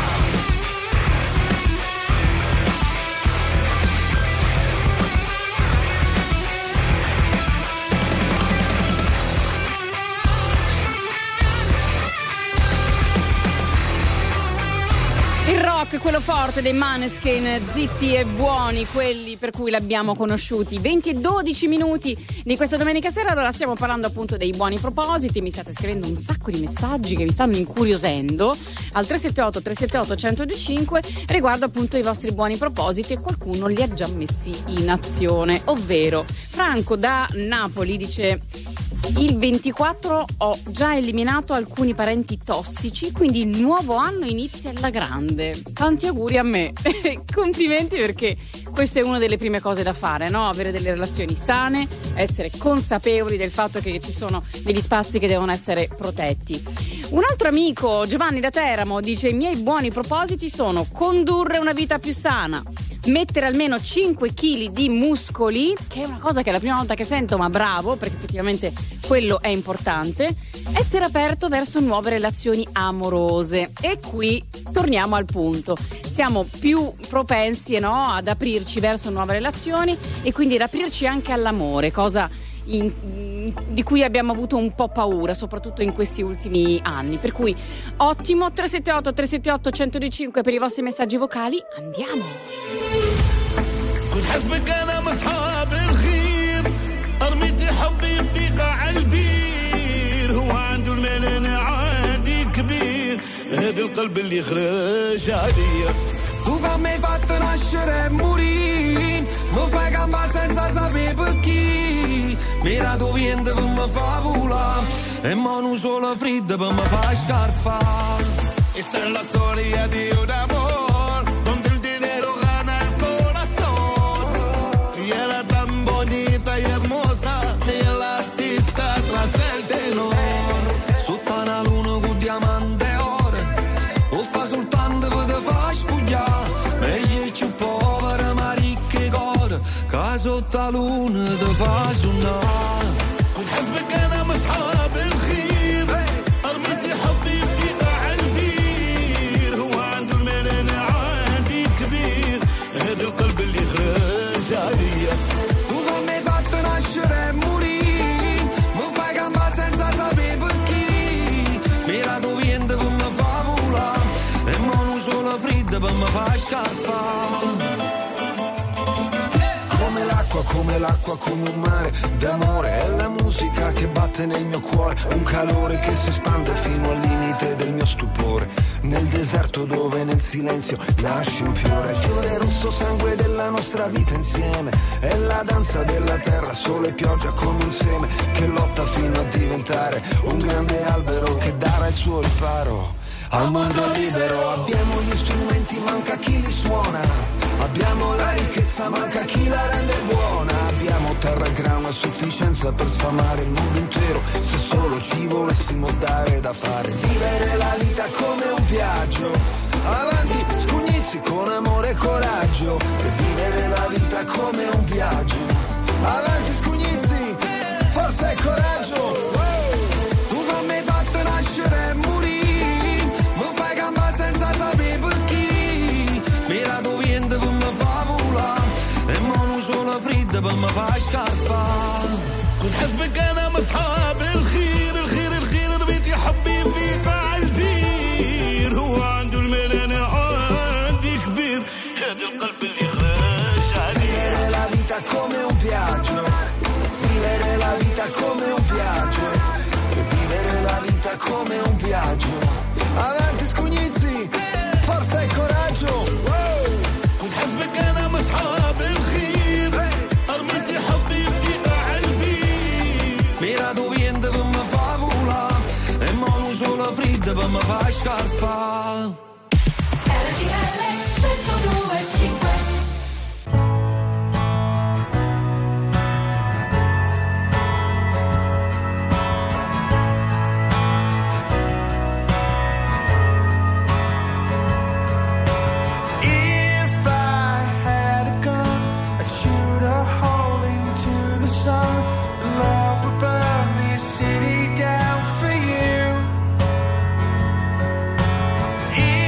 Il rock, quello forte dei Maneskin, zitti e buoni, quelli per cui l'abbiamo conosciuti. venti e dodici minuti di questa domenica sera. Allora stiamo parlando appunto dei buoni propositi. Mi state scrivendo un sacco di messaggi che vi stanno incuriosendo al tre sette otto tre sette otto uno zero due cinque riguardo appunto i vostri buoni propositi, e qualcuno li ha già messi in azione, ovvero Franco da Napoli dice: il ventiquattro ho già eliminato alcuni parenti tossici, quindi il nuovo anno inizia alla grande. Tanti auguri a me. Complimenti, perché questa è una delle prime cose da fare, no? Avere delle relazioni sane, essere consapevoli del fatto che ci sono degli spazi che devono essere protetti. Un altro amico, Giovanni da Teramo, dice: i miei buoni propositi sono condurre una vita più sana, mettere almeno cinque chili di muscoli, che è una cosa che è la prima volta che sento, ma bravo, perché effettivamente quello è importante, essere aperto verso nuove relazioni amorose. E qui torniamo al punto, siamo più propensi, no, ad aprirci verso nuove relazioni e quindi ad aprirci anche all'amore, cosa in, di cui abbiamo avuto un po' paura, soprattutto in questi ultimi anni. Per cui ottimo. Tre sette otto tre sette otto uno zero due cinque per i vostri messaggi vocali. Andiamo. كنت حسبك انا مصحاب الخير ارميتي حبي في قاع البير هو عنده المال انا عادي كبير هذا القلب اللي خرج عليا Tu che mi hai fatto nascere e morire, mi fai campare senza sapere perché. Mira tu vieni per me fa volare, e mano solo fredda per me fa scarfare. Esta es la storia de un amor donde el dinero gana el corazón y era tan bonita y hermosa y el artista tras el tenor. Sotto una luna con diamante ore, o fa soltanto per te fa spugliare. Meglio più povera ma ricca e gore, caso sotto la luna ti fa suonare. ونحبك انا مصحاب الخير ارميتي حبي في قاع البير هو عنده المال انا عندي كبير هذا القلب اللي خرج عليا. Tu non mi hai fatto nascere e morire, mi fai campare senza sapere perché. Mira tu vieni per me fa volare e mo non solo freddo per me fa scappare. Come l'acqua, come l'acqua, come un mare d'amore. È la musica che batte nel mio cuore, un calore che si espande fino al limite del mio stupore. Nel deserto dove nel silenzio nasce un fiore, il fiore rosso sangue della nostra vita insieme. È la danza della terra, sole e pioggia come un seme che lotta fino a diventare un grande albero che darà il suo riparo al mondo libero. Abbiamo gli strumenti, manca chi li suona. Abbiamo la ricchezza, manca chi la rende buona. Abbiamo terra e grano e sufficienza per sfamare il mondo intero, se solo ci volessimo dare da fare. Vivere la vita come un viaggio, avanti scugnizzi con amore e coraggio. Per vivere la vita come un viaggio, avanti scugnizzi, forza e coraggio. Tu non mi hai fatto nascere e morire, mi fai campare senza sapere perché. Mira tu vieni per me fa volare e mo non solo freddo per me fa scappare. ونحبك انا مصحاب الخير الخير الخير رميتي حبي في قاع البير هو عنده المال انا عندي كبير هذا القلب اللي خرج عليه. Vivere la vita come un viaggio, vivere la vita come un viaggio, vivere la vita come un viaggio. Avanti scugnizzi, forza e coraggio. ونحبك انا مصحاب الخير ارميتي حبي في قاع البير. Mira tu vieni per me fa volare e mo non solo freddo per me fa scappare. Yeah.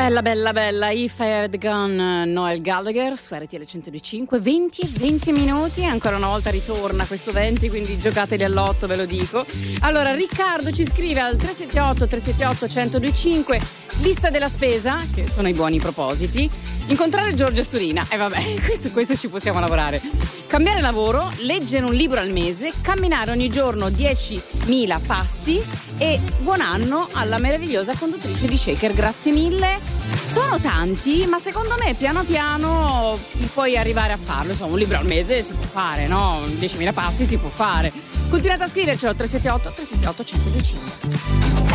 Bella, bella, bella. If I Had Gun, Noel Gallagher su R T L centodue e cinque. venti e venti minuti. Ancora una volta ritorna questo venti, quindi giocateli all'otto, ve lo dico. Allora, Riccardo ci scrive al tre sette otto tre sette otto uno zero due cinque. Lista della spesa, che sono i buoni propositi. Incontrare Giorgia Surina. E eh, vabbè, questo, questo ci possiamo lavorare. Cambiare lavoro, leggere un libro al mese, camminare ogni giorno diecimila passi e buon anno alla meravigliosa conduttrice di Shaker. Grazie mille. Sono tanti, ma secondo me piano piano puoi arrivare a farlo. Insomma, un libro al mese si può fare, no? diecimila passi si può fare. Continuate a scrivercelo tre sette otto tre sette otto uno zero due cinque.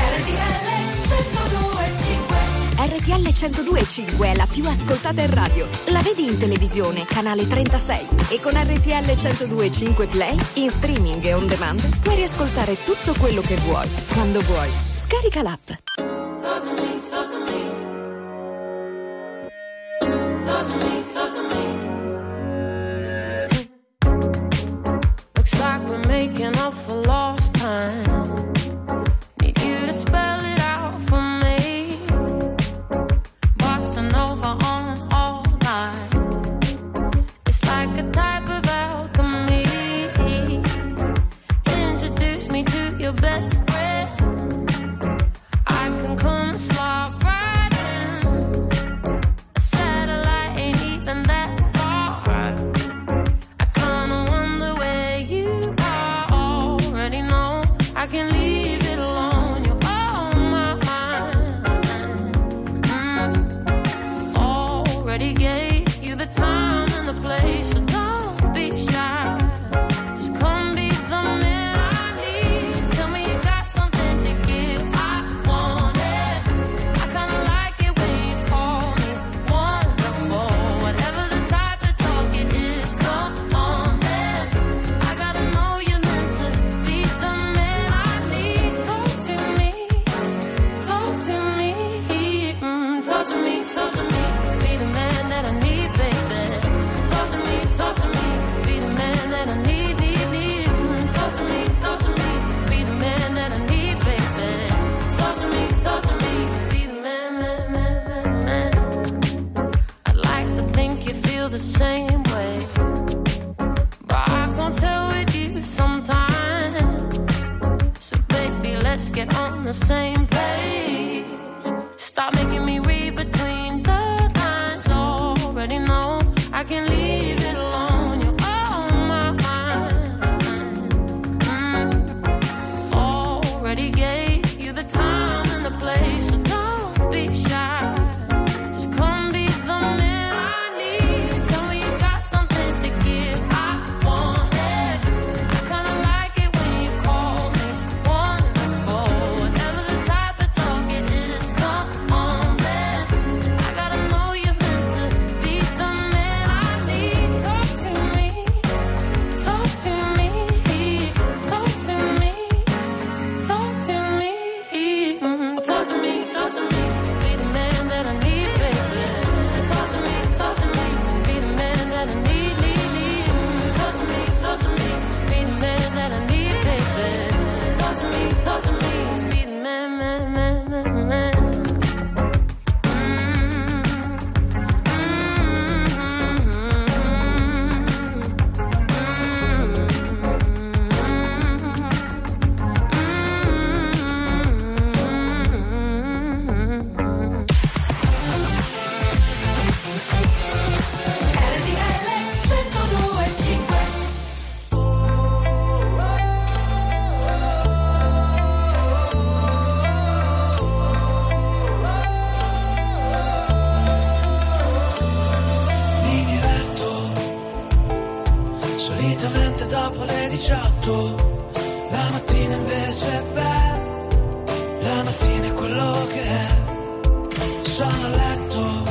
R T L centodue e cinque è la più ascoltata in radio. La vedi in televisione, canale trentasei. E con R T L centodue e cinque Play, in streaming e on demand, puoi riascoltare tutto quello che vuoi, quando vuoi. Scarica l'app. Talk to me, talk to me. Talk to me, talk to me. Looks like we're making up for lost time. Need you to spell it out for me. Bossing over on all night. It's like a type of alchemy. Introduce me to your best friend. I can come slide right in. A satellite ain't even that far. I kinda wonder where you are. Already know I can leave it alone. You're on my mind. Mm. Already gave you the time and the place, so don't be shy. Just come be the man I need. Tell me you got something to give. I want it. I kinda like it when you call me wonderful. Whatever the type of talk it is, come on then. I gotta know you're meant to be the man I need. Talk to me, talk to me, mm, talk to me, talk to me. Be the man that I need, baby. Talk to me, talk to me. Be the man that I need, need, need. Mm, talk to me, talk to me. Be the man that I need, baby. Talk to me, talk to me. Be the man, man, man, man, man. I'd like to think you feel the same way, but I can't tell with you sometimes. So baby, let's get on the same page. Stop making me read between the lines. Already know I can leave it alone. You're on my mind. Mm. Already gave you the time and the place, so don't be shy. Just come be the man I need. Tell me you got something to give. I want it. I kinda like it when you call me wonderful. Whatever the type of talk it is, come on then. I gotta know you're meant to be the man I need. Talk to me, talk to me, talk to me, talk to me, mm, talk to me, talk to me. Be the man that I need, baby. Talk to me, talk to me. Be the man that I need, need, need. Mm, talk to me, talk to me. Be the man that I need, baby. Talk to me, talk to me. Be the man, man, man, man, man. Mi diverto solitamente dopo le diciotto. La mattina invece beh, la mattina è quello che è. Sono a letto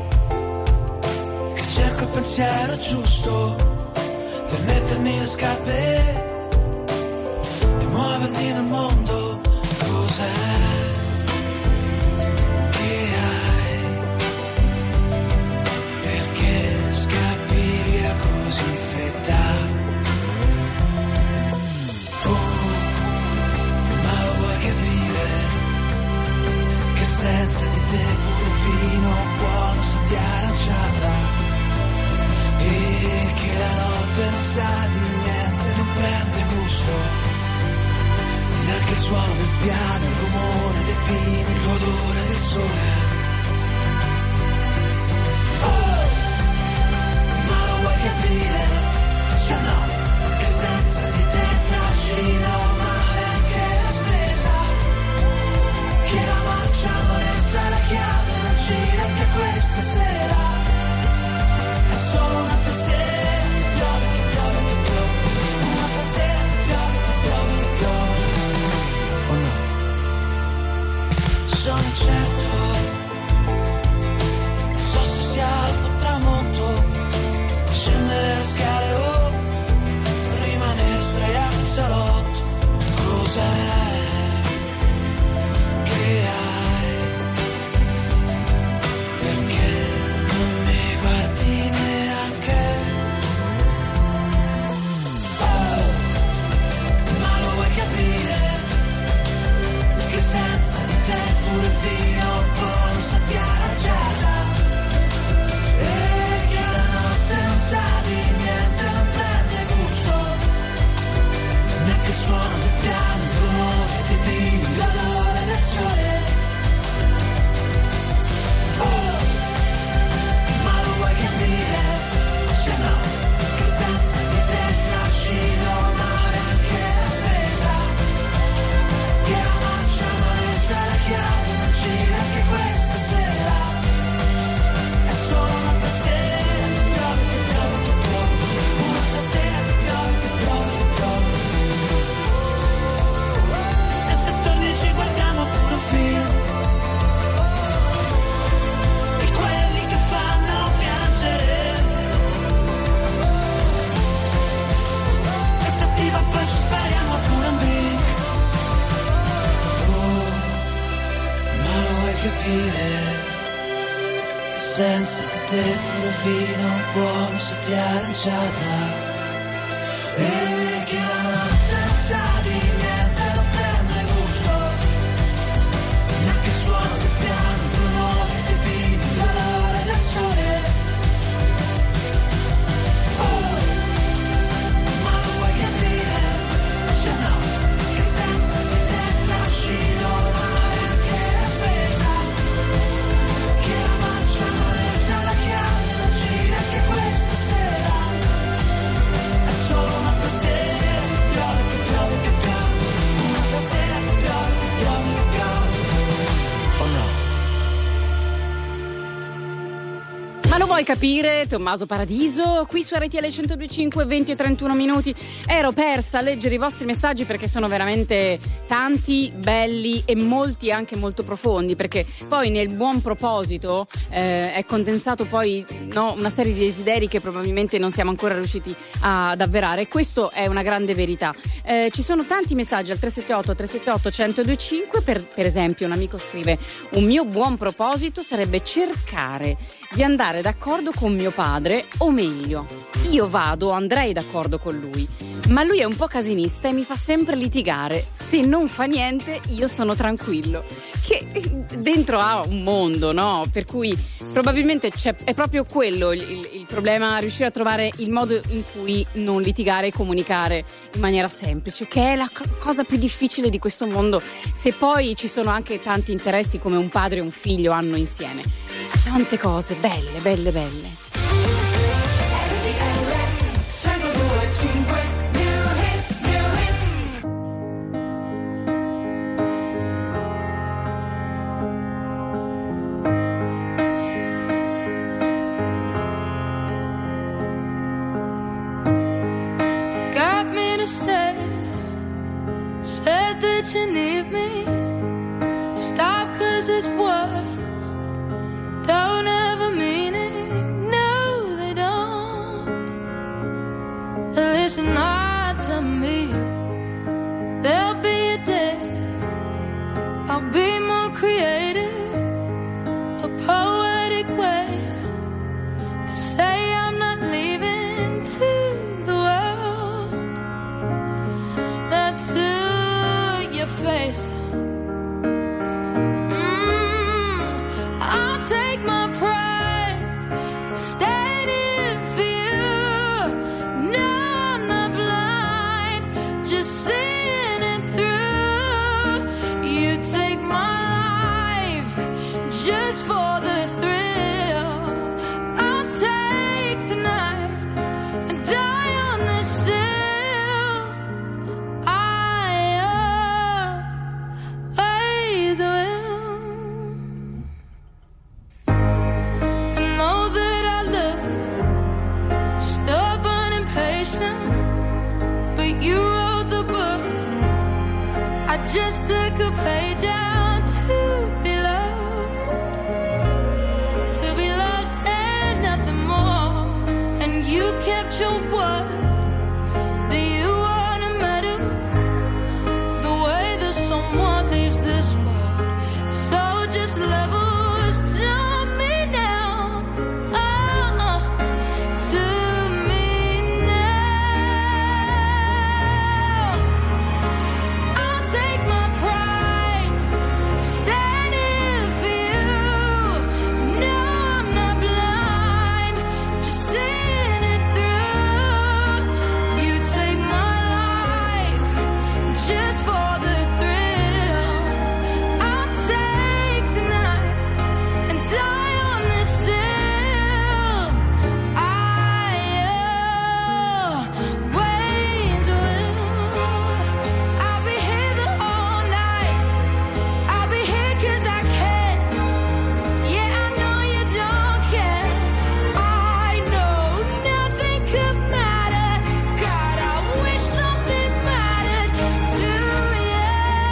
che cerco il pensiero giusto per mettermi le scarpe e muovermi nel mondo. Cos'è che hai? Perché scappi via così in fretta? Oh, ma lo vuoi capire che senza di te pure vivere vino buono sa di aranciata, e che la notte non sa di niente, non prende gusto, neanche il suono del piano, il rumore dei pini, l'odore del sole. Oh, ma lo vuoi capire? Se no, che senza di te trascino male anche la spesa, che la marcia lenta, la chiave non gira anche questa sera. È solo una sera, piove che piove che piove, una sera, piove che piove che piove. Oh no, sono incerto, non so se sia alto o tramonto, scendere le scale o rimanere sdraiato in salotto. Cos'è che hai? Perché non mi guardi neanche? Oh, ma lo vuoi capire? Che senza di te pure il vino buono sa di aranciata, e che la notte non sa di niente, non prende gusto, neanche il suono del piano, il rumore dei pini, l'odore del sole. Oh, ma lo vuoi capire? Se no, che senza di te trascino male anche la spesa, che la marcia lenta, la chiave non gira anche questa sera. È solo una sera, piove che piove che piove, una sera che piove che piove che piove. E se torni ci guardiamo pure un film, di quelli che fanno piangere. E se ti va poi ci spariamo pure un drink. Oh, ma lo vuoi capire? Senza di te pure vino buono sa di aranciata, e che la notte non sa di niente, non prende gusto, neanche il suono del piano, il rumore dei pini, l'odore del sole. Oh, ma lo vuoi capire? Se no, che senza di te trascino male anche la spesa, che la marcia lenta, la chiave non gira anche questa sera. È solo una sera, piove che piove che piove, una sera che piove che piove che piove. Oh no. Ma lo vuoi capire? Tommaso Paradiso, qui su R T L centodue e cinque, venti e trentuno minuti. Ero persa a leggere i vostri messaggi perché sono veramente tanti, belli e molti anche molto profondi, perché poi nel buon proposito eh, è condensato poi, no, una serie di desideri che probabilmente non siamo ancora riusciti ad avverare, e questo è una grande verità. Eh, ci sono tanti messaggi al tre sette otto tre sette otto uno zero due cinque. Per, per esempio un amico scrive: un mio buon proposito sarebbe cercare di andare d'accordo con mio padre, o meglio, io vado, andrei d'accordo con lui, ma lui è un po' casinista e mi fa sempre litigare. Se non fa niente io sono tranquillo. Che dentro ha un mondo, no? Per cui probabilmente c'è, è proprio quello il, il, il problema, riuscire a trovare il modo in cui non litigare e comunicare in maniera semplice, che è la cosa più difficile di questo mondo, se poi ci sono anche tanti interessi come un padre e un figlio hanno insieme. Tante cose belle, belle, belle. Got me to stay, said that you need me. Stop 'cause it's words don't ever mean it. No, they don't. Listen hard to me. There'll be a day I'll be more creative, a poetic way to say I'm not leaving to the world, not to your face. Mm, I'll take my You take my life just for the thrill. I'll take tonight and die on this hill. I always will. I know that I look stubborn and patient, but you wrote the book. I just took a page out to be loved, to be loved and nothing more. And you kept your word that you wouldn't matter the way that someone leaves this world. So just levels to me now, oh, to me now. I'll take my pride, standing for you. No, I'm not blind, just seeing it through. You take my life just for the thrill. I'll take tonight and die on this hill. I always will. I'll be here the whole night. I'll be here 'cause I can. Yeah, I know you don't care. I know nothing could matter. God, I wish something mattered to you.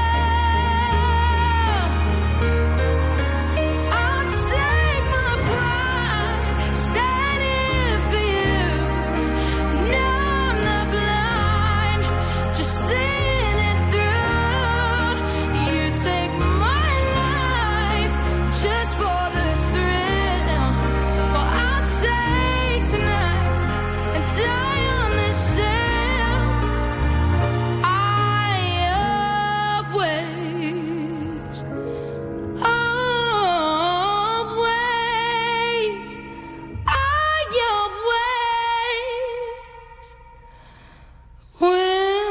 I'll take my pride, standing for you. No, I'm not blind, just seeing it through. You take my life just for the thrill. Well, I'll take tonight and die on this hill. I always, always, I always will.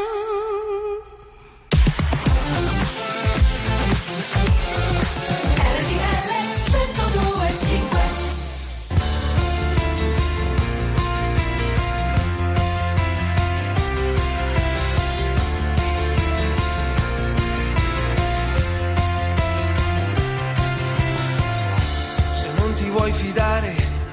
Se non ti vuoi fidare,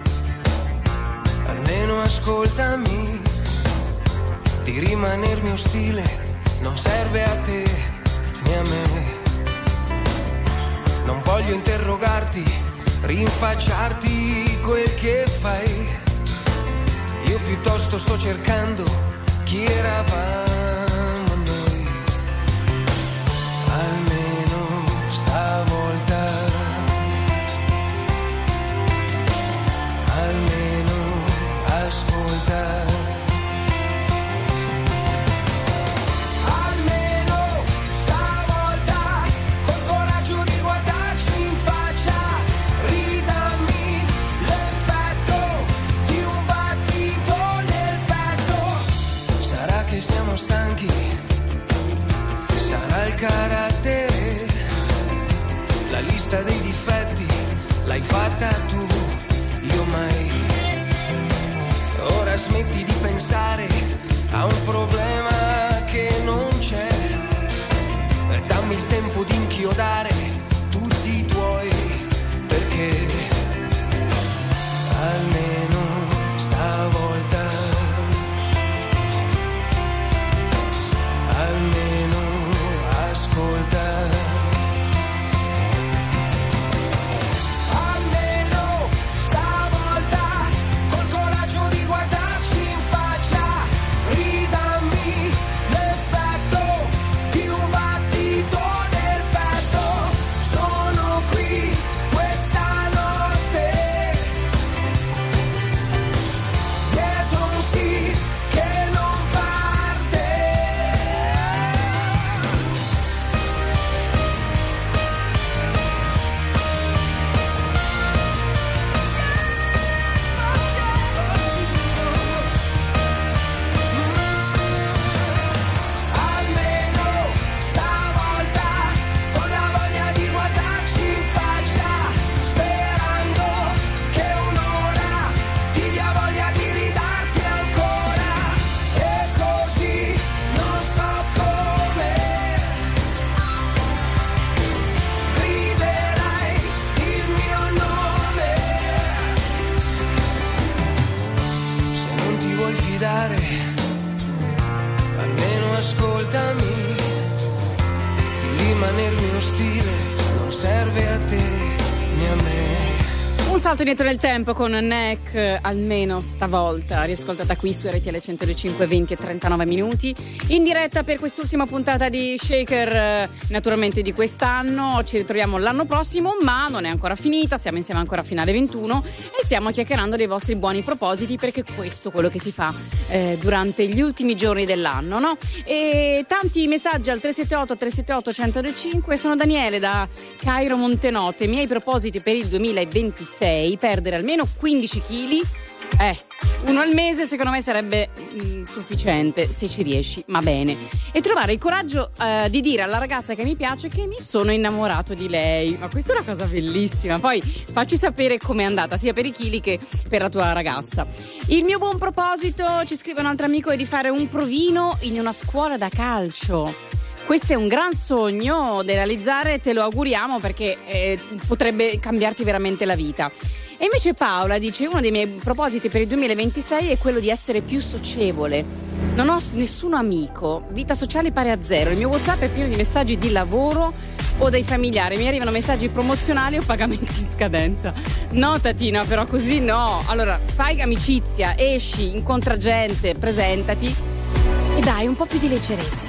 almeno ascoltami. Di rimanermi ostile non serve a te né a me. Non voglio interrogarti, rinfacciarti quel che fai. Io piuttosto sto cercando chi eravamo noi. Almeno stavolta, almeno ascolta. Almeno stavolta, col coraggio di guardarci in faccia, ridammi l'effetto di un battito nel petto. Sarà che siamo stanchi, sarà il carattere, la lista dei difetti l'hai fatta tu, io mai. Ora smetti di pensare a un problema che non c'è, e dammi il tempo di inchiodare tutti i tuoi perché. Almeno stavolta, almeno ascolta. Almeno stavolta, col coraggio di guardarci in faccia, ridammi l'effetto di un battito nel petto. salto indietro nel tempo con Neck, almeno stavolta, riascoltata qui su R T L centodue e cinque, venti e trentanove minuti, in diretta per quest'ultima puntata di Shaker, naturalmente di quest'anno. Ci ritroviamo l'anno prossimo, ma non è ancora finita, siamo insieme ancora a finale ventuno e stiamo chiacchierando dei vostri buoni propositi, perché questo è quello che si fa eh, durante gli ultimi giorni dell'anno, no? E tanti messaggi al tre sette otto tre sette otto centodue e cinque. Sono Daniele da Cairo Montenotte. I miei propositi per il duemilaventisei: perdere almeno quindici chili. Eh, uno al mese secondo me sarebbe mh, sufficiente, se ci riesci, ma bene. E trovare il coraggio uh, di dire alla ragazza che mi piace che mi sono innamorato di lei. Ma questa è una cosa bellissima. Poi facci sapere com'è andata, sia per i chili che per la tua ragazza. Il mio buon proposito, ci scrive un altro amico, è di fare un provino in una scuola da calcio. Questo è un gran sogno da realizzare, te lo auguriamo, perché eh, potrebbe cambiarti veramente la vita. E invece Paola dice: uno dei miei propositi per il duemilaventisei è quello di essere più socievole. Non ho nessun amico, vita sociale pari a zero. Il mio WhatsApp è pieno di messaggi di lavoro o dai familiari. Mi arrivano messaggi promozionali o pagamenti in scadenza. No Tatina, però così no. Allora fai amicizia, esci, incontra gente, presentati e dai un po' più di leggerezza.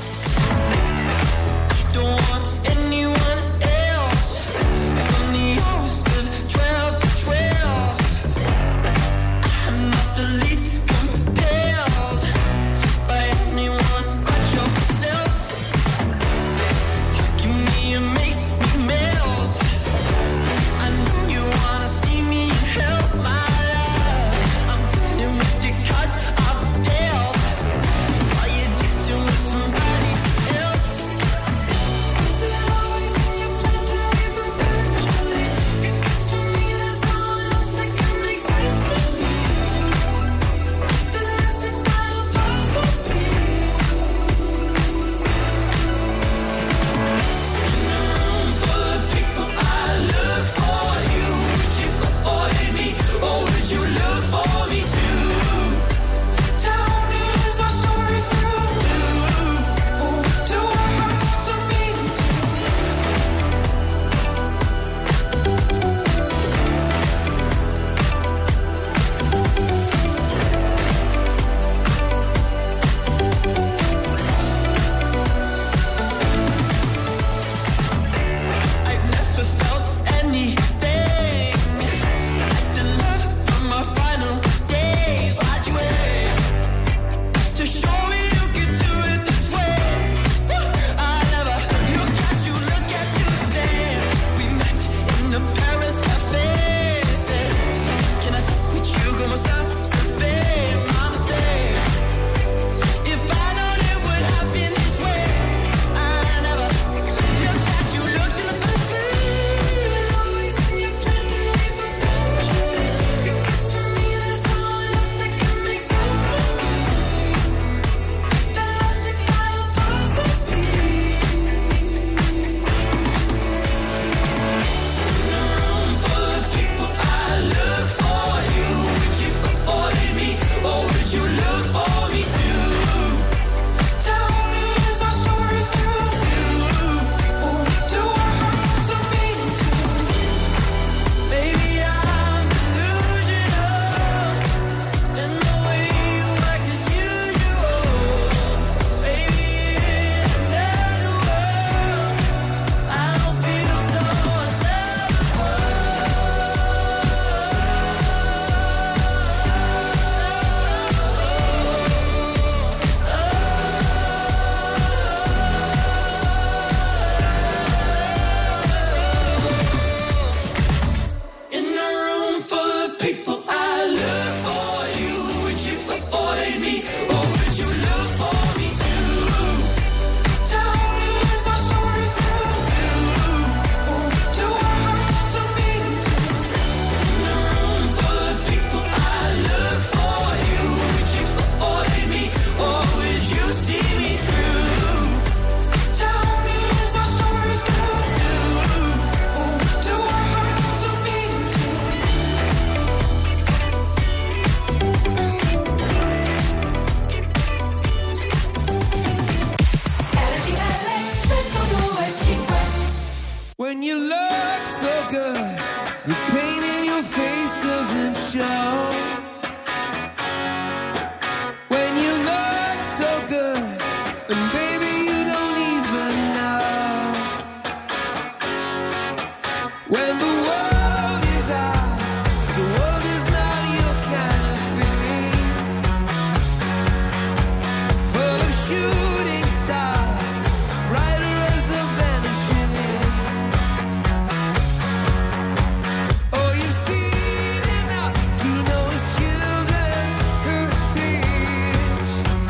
Don't want anyone else. I'm the youngest of twelve to twelve. I'm not the least compelled by anyone but yourself. Hugging me and makes me melt. I know you wanna see me help my life. I'm dealing with the cards I've dealt. While you're dancing with some When you look so good, the pain in your face doesn't show. When you look so good, and baby you don't even know. When the world is ours, the world is not your kind of thing. Full of shooting stars, brighter as the vanishing in. Oh, you've seen enough to know it's children who teach.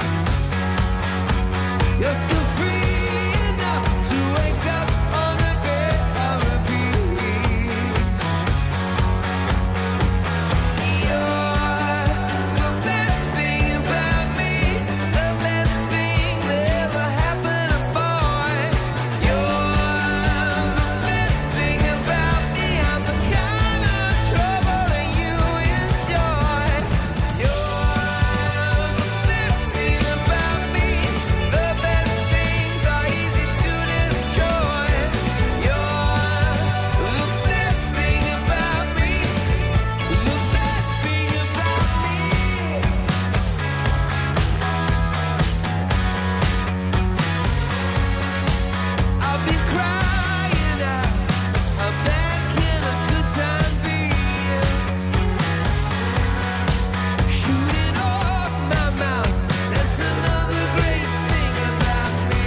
You're still free enough to wake up on the bed of a beach. You're the best thing about me, the best thing that ever happened to a boy. You're the best thing about me, I'm the kind of trouble that you enjoy. You're the best thing about me, the best things are easy to destroy. You're the best thing about me, the best thing about me. I've been crying out, how bad can a good time be? Shooting off my mouth, that's another great thing about me.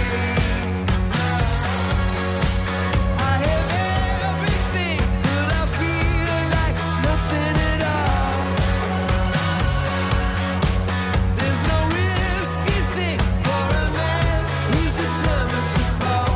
I have everything, but I feel like nothing at all. There's no risky thing for a man who's determined to fall.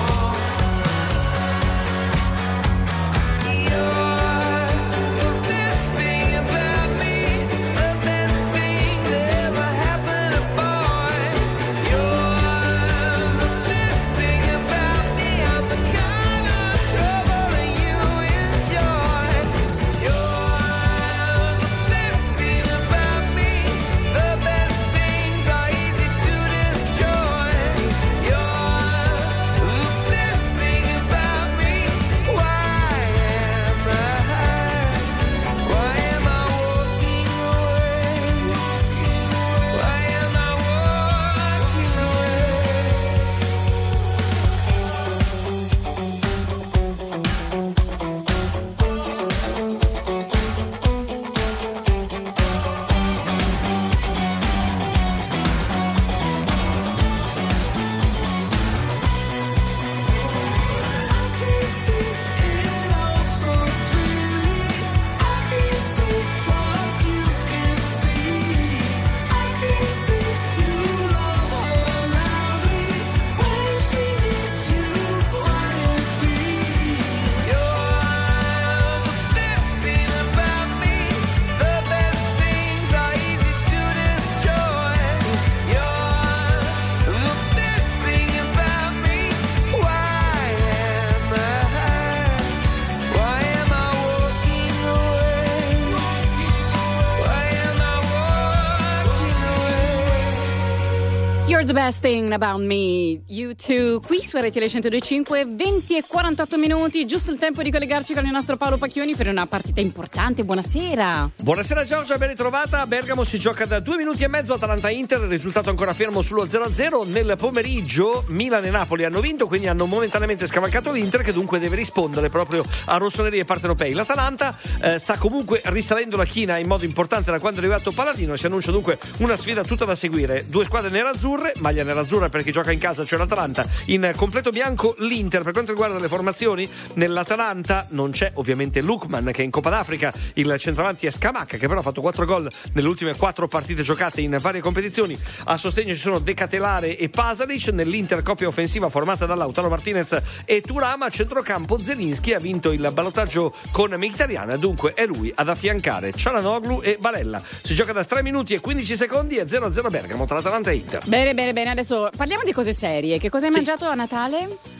You're the best thing about me, the best thing that ever happened to a boy. You're the best thing about me, I'm the kind of trouble that you enjoy. You're the best thing about me, the best things are easy to destroy. You're the best thing about me. Why am I? Why am I walking away? Why am I walking away? You're the best thing about me, you too, qui su R T L centodue e cinque, venti e quarantotto minuti, giusto il tempo di collegarci con il nostro Paolo Pacchioni per una partita importante. Buonasera. Buonasera Giorgia, ben ritrovata. A Bergamo si gioca da due minuti e mezzo, Atalanta-Inter, il risultato ancora fermo sullo zero a zero. Nel pomeriggio Milan e Napoli hanno vinto, quindi hanno momentaneamente scavalcato l'Inter, che dunque deve rispondere proprio a rossoneri e partenopei. L'Atalanta eh, sta comunque risalendo la china in modo importante da quando è arrivato Palladino. Si annuncia dunque una sfida tutta da seguire. Due squadre nerazzurre, maglia nerazzurra per chi gioca in casa, cioè l'Atalanta, in completo bianco l'Inter. Per quanto riguarda le formazioni, nell'Atalanta non c'è ovviamente Lukman, che è in Coppa d'Africa. Il centravanti è Scamacca, che però ha fatto quattro gol nelle ultime quattro partite giocate in varie competizioni. A sostegno ci sono De Catelare e Pasalic. Nell'Inter coppia offensiva formata da Lautaro Martinez e Thuram. A centrocampo Zelinski ha vinto il ballottaggio con Mkhitaryan, dunque è lui ad affiancare Çalhanoğlu e Barella. Si gioca da tre minuti e quindici secondi e zero a zero Bergamo tra Atalanta e Inter. Bene, bene, bene. Adesso parliamo di cose serie. Che cosa hai Sì. mangiato a Natale?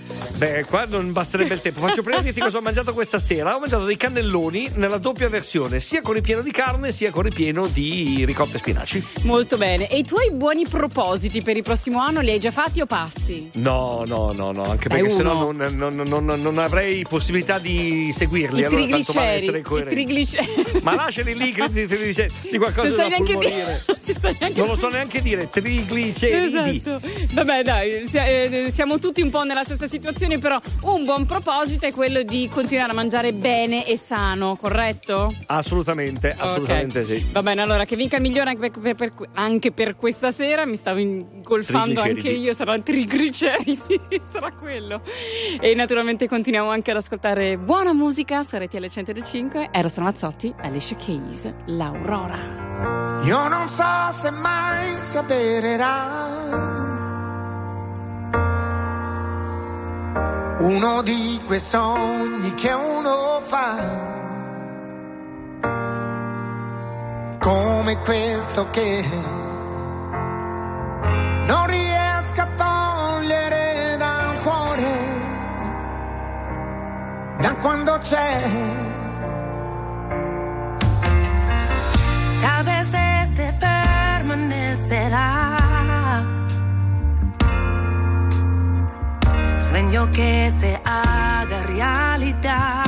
Beh, qua non basterebbe il tempo. Faccio prima dirti cosa ho mangiato questa sera. Ho mangiato dei cannelloni nella doppia versione, sia con ripieno di carne sia con ripieno di ricotta e spinaci. Molto bene. E i tuoi buoni propositi per il prossimo anno li hai già fatti o passi? No, no, no, no, anche Dai, perché sennò uno. non, non, non, non, non avrei possibilità di seguirli. I Allora tanto vale trigliceri. essere I coerenti. trigliceri. Ma lasciali lì che ti, ti dice di qualcosa Non da sai neanche morire. di- si sa neanche- Non lo so neanche dire. Trigliceridi. Esatto. Vabbè, dai, sia- eh, siamo tutti un po' nella stessa situazione, però un buon proposito è quello di continuare a mangiare bene e sano, corretto? Assolutamente, assolutamente Ok. sì. Va bene, allora che vinca il migliore anche per, per- per- anche per questa sera. Mi stavo ingolfando anche Trigliceridi. io, sarà trigliceridi, sarà quello. E naturalmente continuiamo anche ad ascoltare buona musica su R T L centocinque. Eros Ramazzotti, Alicia Keys, l'Aurora. Io non so se mai si avvererà uno di quei sogni che uno fa, come questo che non riesco a togliere dal cuore, da quando c'è. Sabes, este permanecerá. Sueño que se haga realidad.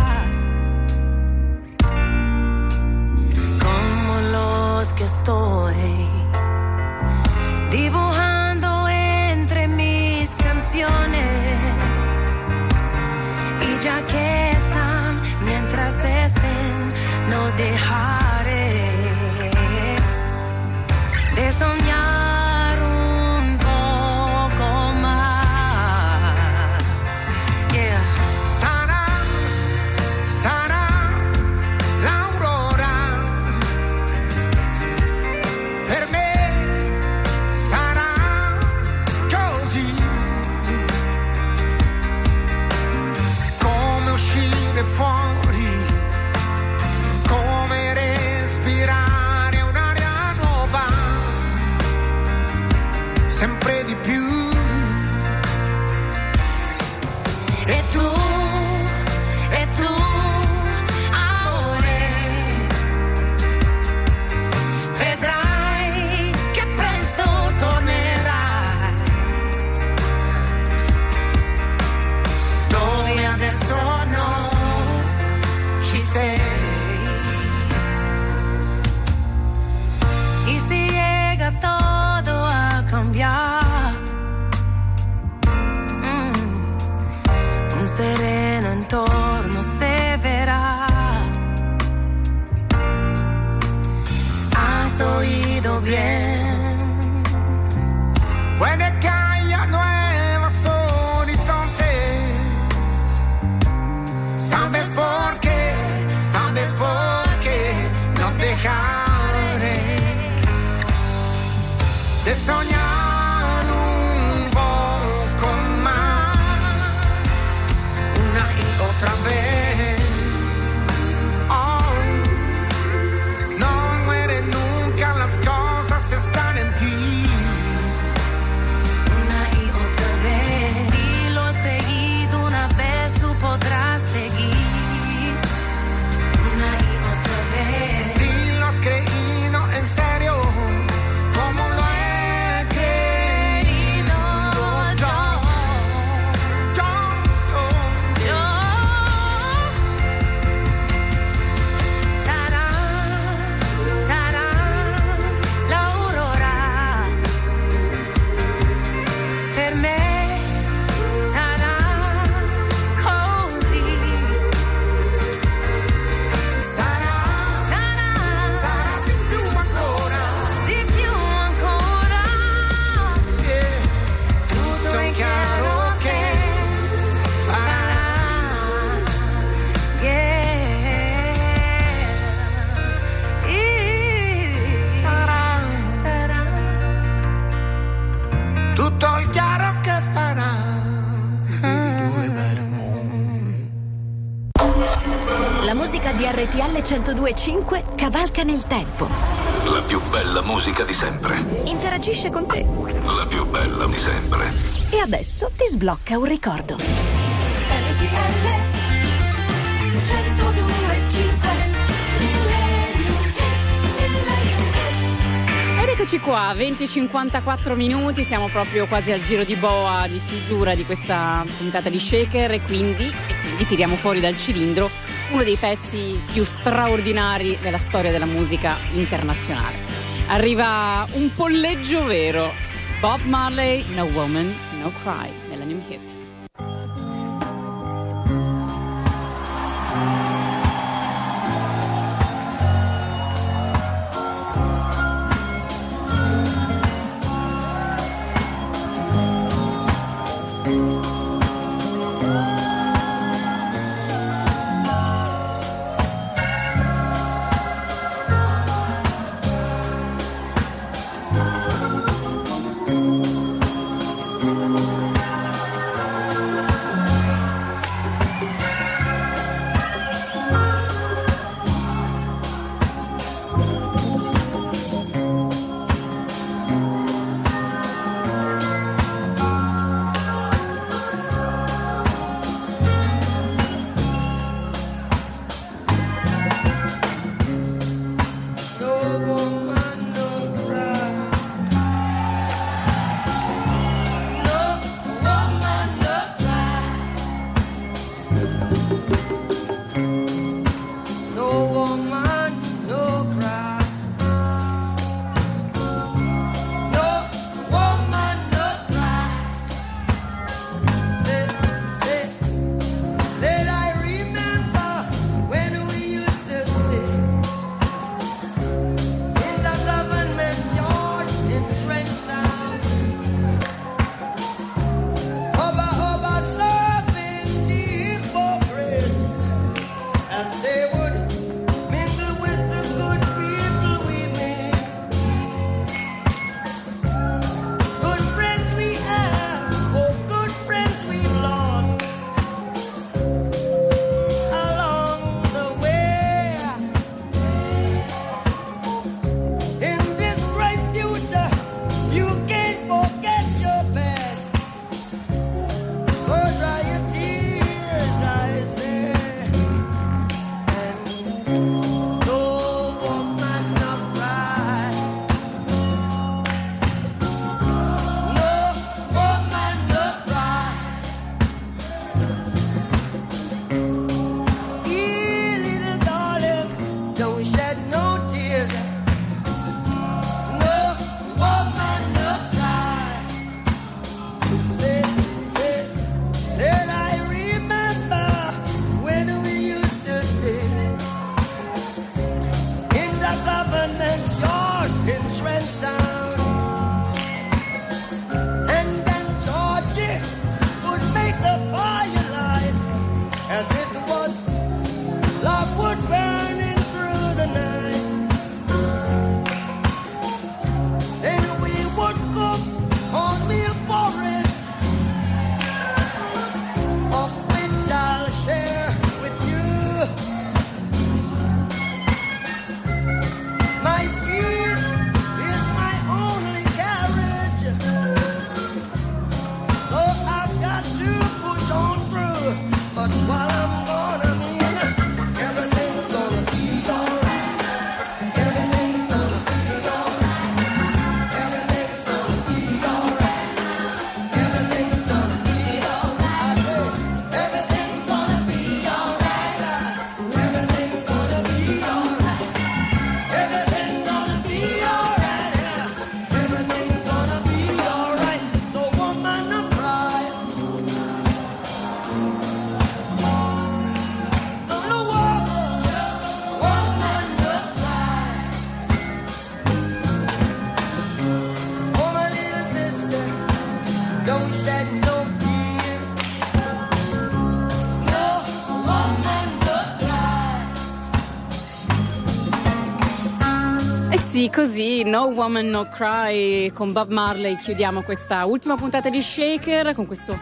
Como los que estoy dibujando entre mis canciones. Y ya que están, mientras estén, no dejaré de soñar un poco más. Yeah. Sarà, sarà l'aurora, per me sarà così, come uscire fuori, come respirare un'aria nuova, sempre di più. E tu, e tu, amore, vedrai che presto tornerai, dove adesso no ci sei. Y si llega todo a cambiar, mm, un sereno entorno se verá. Has oído bien. Puede que haya nuevos horizontes. Sabes por qué, sabes por qué no dejaré de soñar un poco más, una y otra vez. Oh, no mueren nunca, las cosas están en ti. Una y otra vez. Si lo has seguido una vez, tú podrás seguir. Una y otra vez. Si lo has creído en serio, como lo he creído yo. Yo, yo, yo. Sarà, sarà l'aurora. Per me sarà così. sarà, Sarà, sarà di più ancora. di più ancora. Yeah. Tutto è chiaro che farà. Sarà, sarà. tutto il chiaro che farà. La musica di R T L centodue e cinque cavalca nel tempo. La più bella musica di sempre. Interagisce con te. La più bella di sempre. e adesso ti sblocca un ricordo. Ed eccoci qua, venti e cinquantaquattro minuti, siamo proprio quasi al giro di boa di chiusura di questa puntata di Shaker e quindi, e quindi tiriamo fuori dal cilindro uno dei pezzi più straordinari della storia della musica internazionale. Arriva un polleggio vero, Bob Marley, No Woman, No Cry, Millennium Hit. Sì, così, No Woman No Cry con Bob Marley chiudiamo questa ultima puntata di Shaker con questo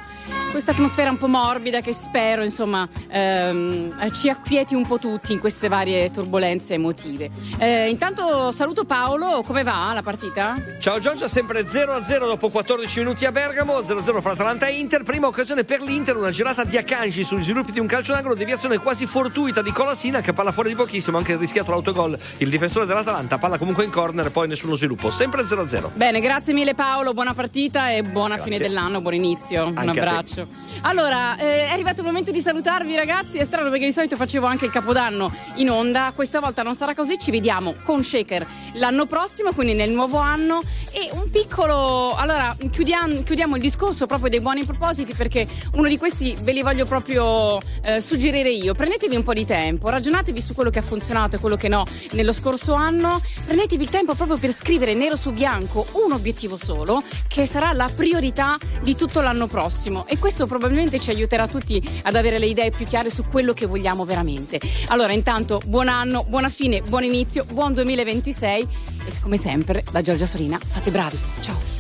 questa atmosfera un po' morbida che spero insomma ehm, ci acquieti un po' tutti in queste varie turbolenze emotive. Eh, intanto saluto Paolo, come va la partita? Ciao Giorgia, sempre zero a zero dopo quattordici minuti a Bergamo, zero a zero fra Atalanta e Inter. Prima occasione per l'Inter, una girata di Akanji sugli sviluppi di un calcio d'angolo, deviazione quasi fortuita di Colasina che palla fuori di pochissimo, anche rischiato l'autogol il difensore dell'Atalanta, palla comunque in corner, poi nessuno sviluppo, sempre zero a zero. Bene, grazie mille Paolo, buona partita e buona Grazie. fine dell'anno, buon inizio, Anche un abbraccio. Allora, eh, è arrivato il momento di salutarvi ragazzi, è strano perché di solito facevo anche il Capodanno in onda, questa volta non sarà così, ci vediamo con Shaker l'anno prossimo, quindi nel nuovo anno, e un piccolo, allora chiudiamo, chiudiamo il discorso proprio dei buoni propositi, perché uno di questi ve li voglio proprio eh, suggerire io. Prendetevi un po' di tempo, ragionatevi su quello che ha funzionato e quello che no nello scorso anno, prendetevi il tempo proprio per scrivere nero su bianco un obiettivo solo che sarà la priorità di tutto l'anno prossimo, e questo probabilmente ci aiuterà tutti ad avere le idee più chiare su quello che vogliamo veramente. Allora intanto buon anno, buona fine, buon inizio, buon duemilaventisei, e come sempre da Giorgia Solina, fate bravi, ciao.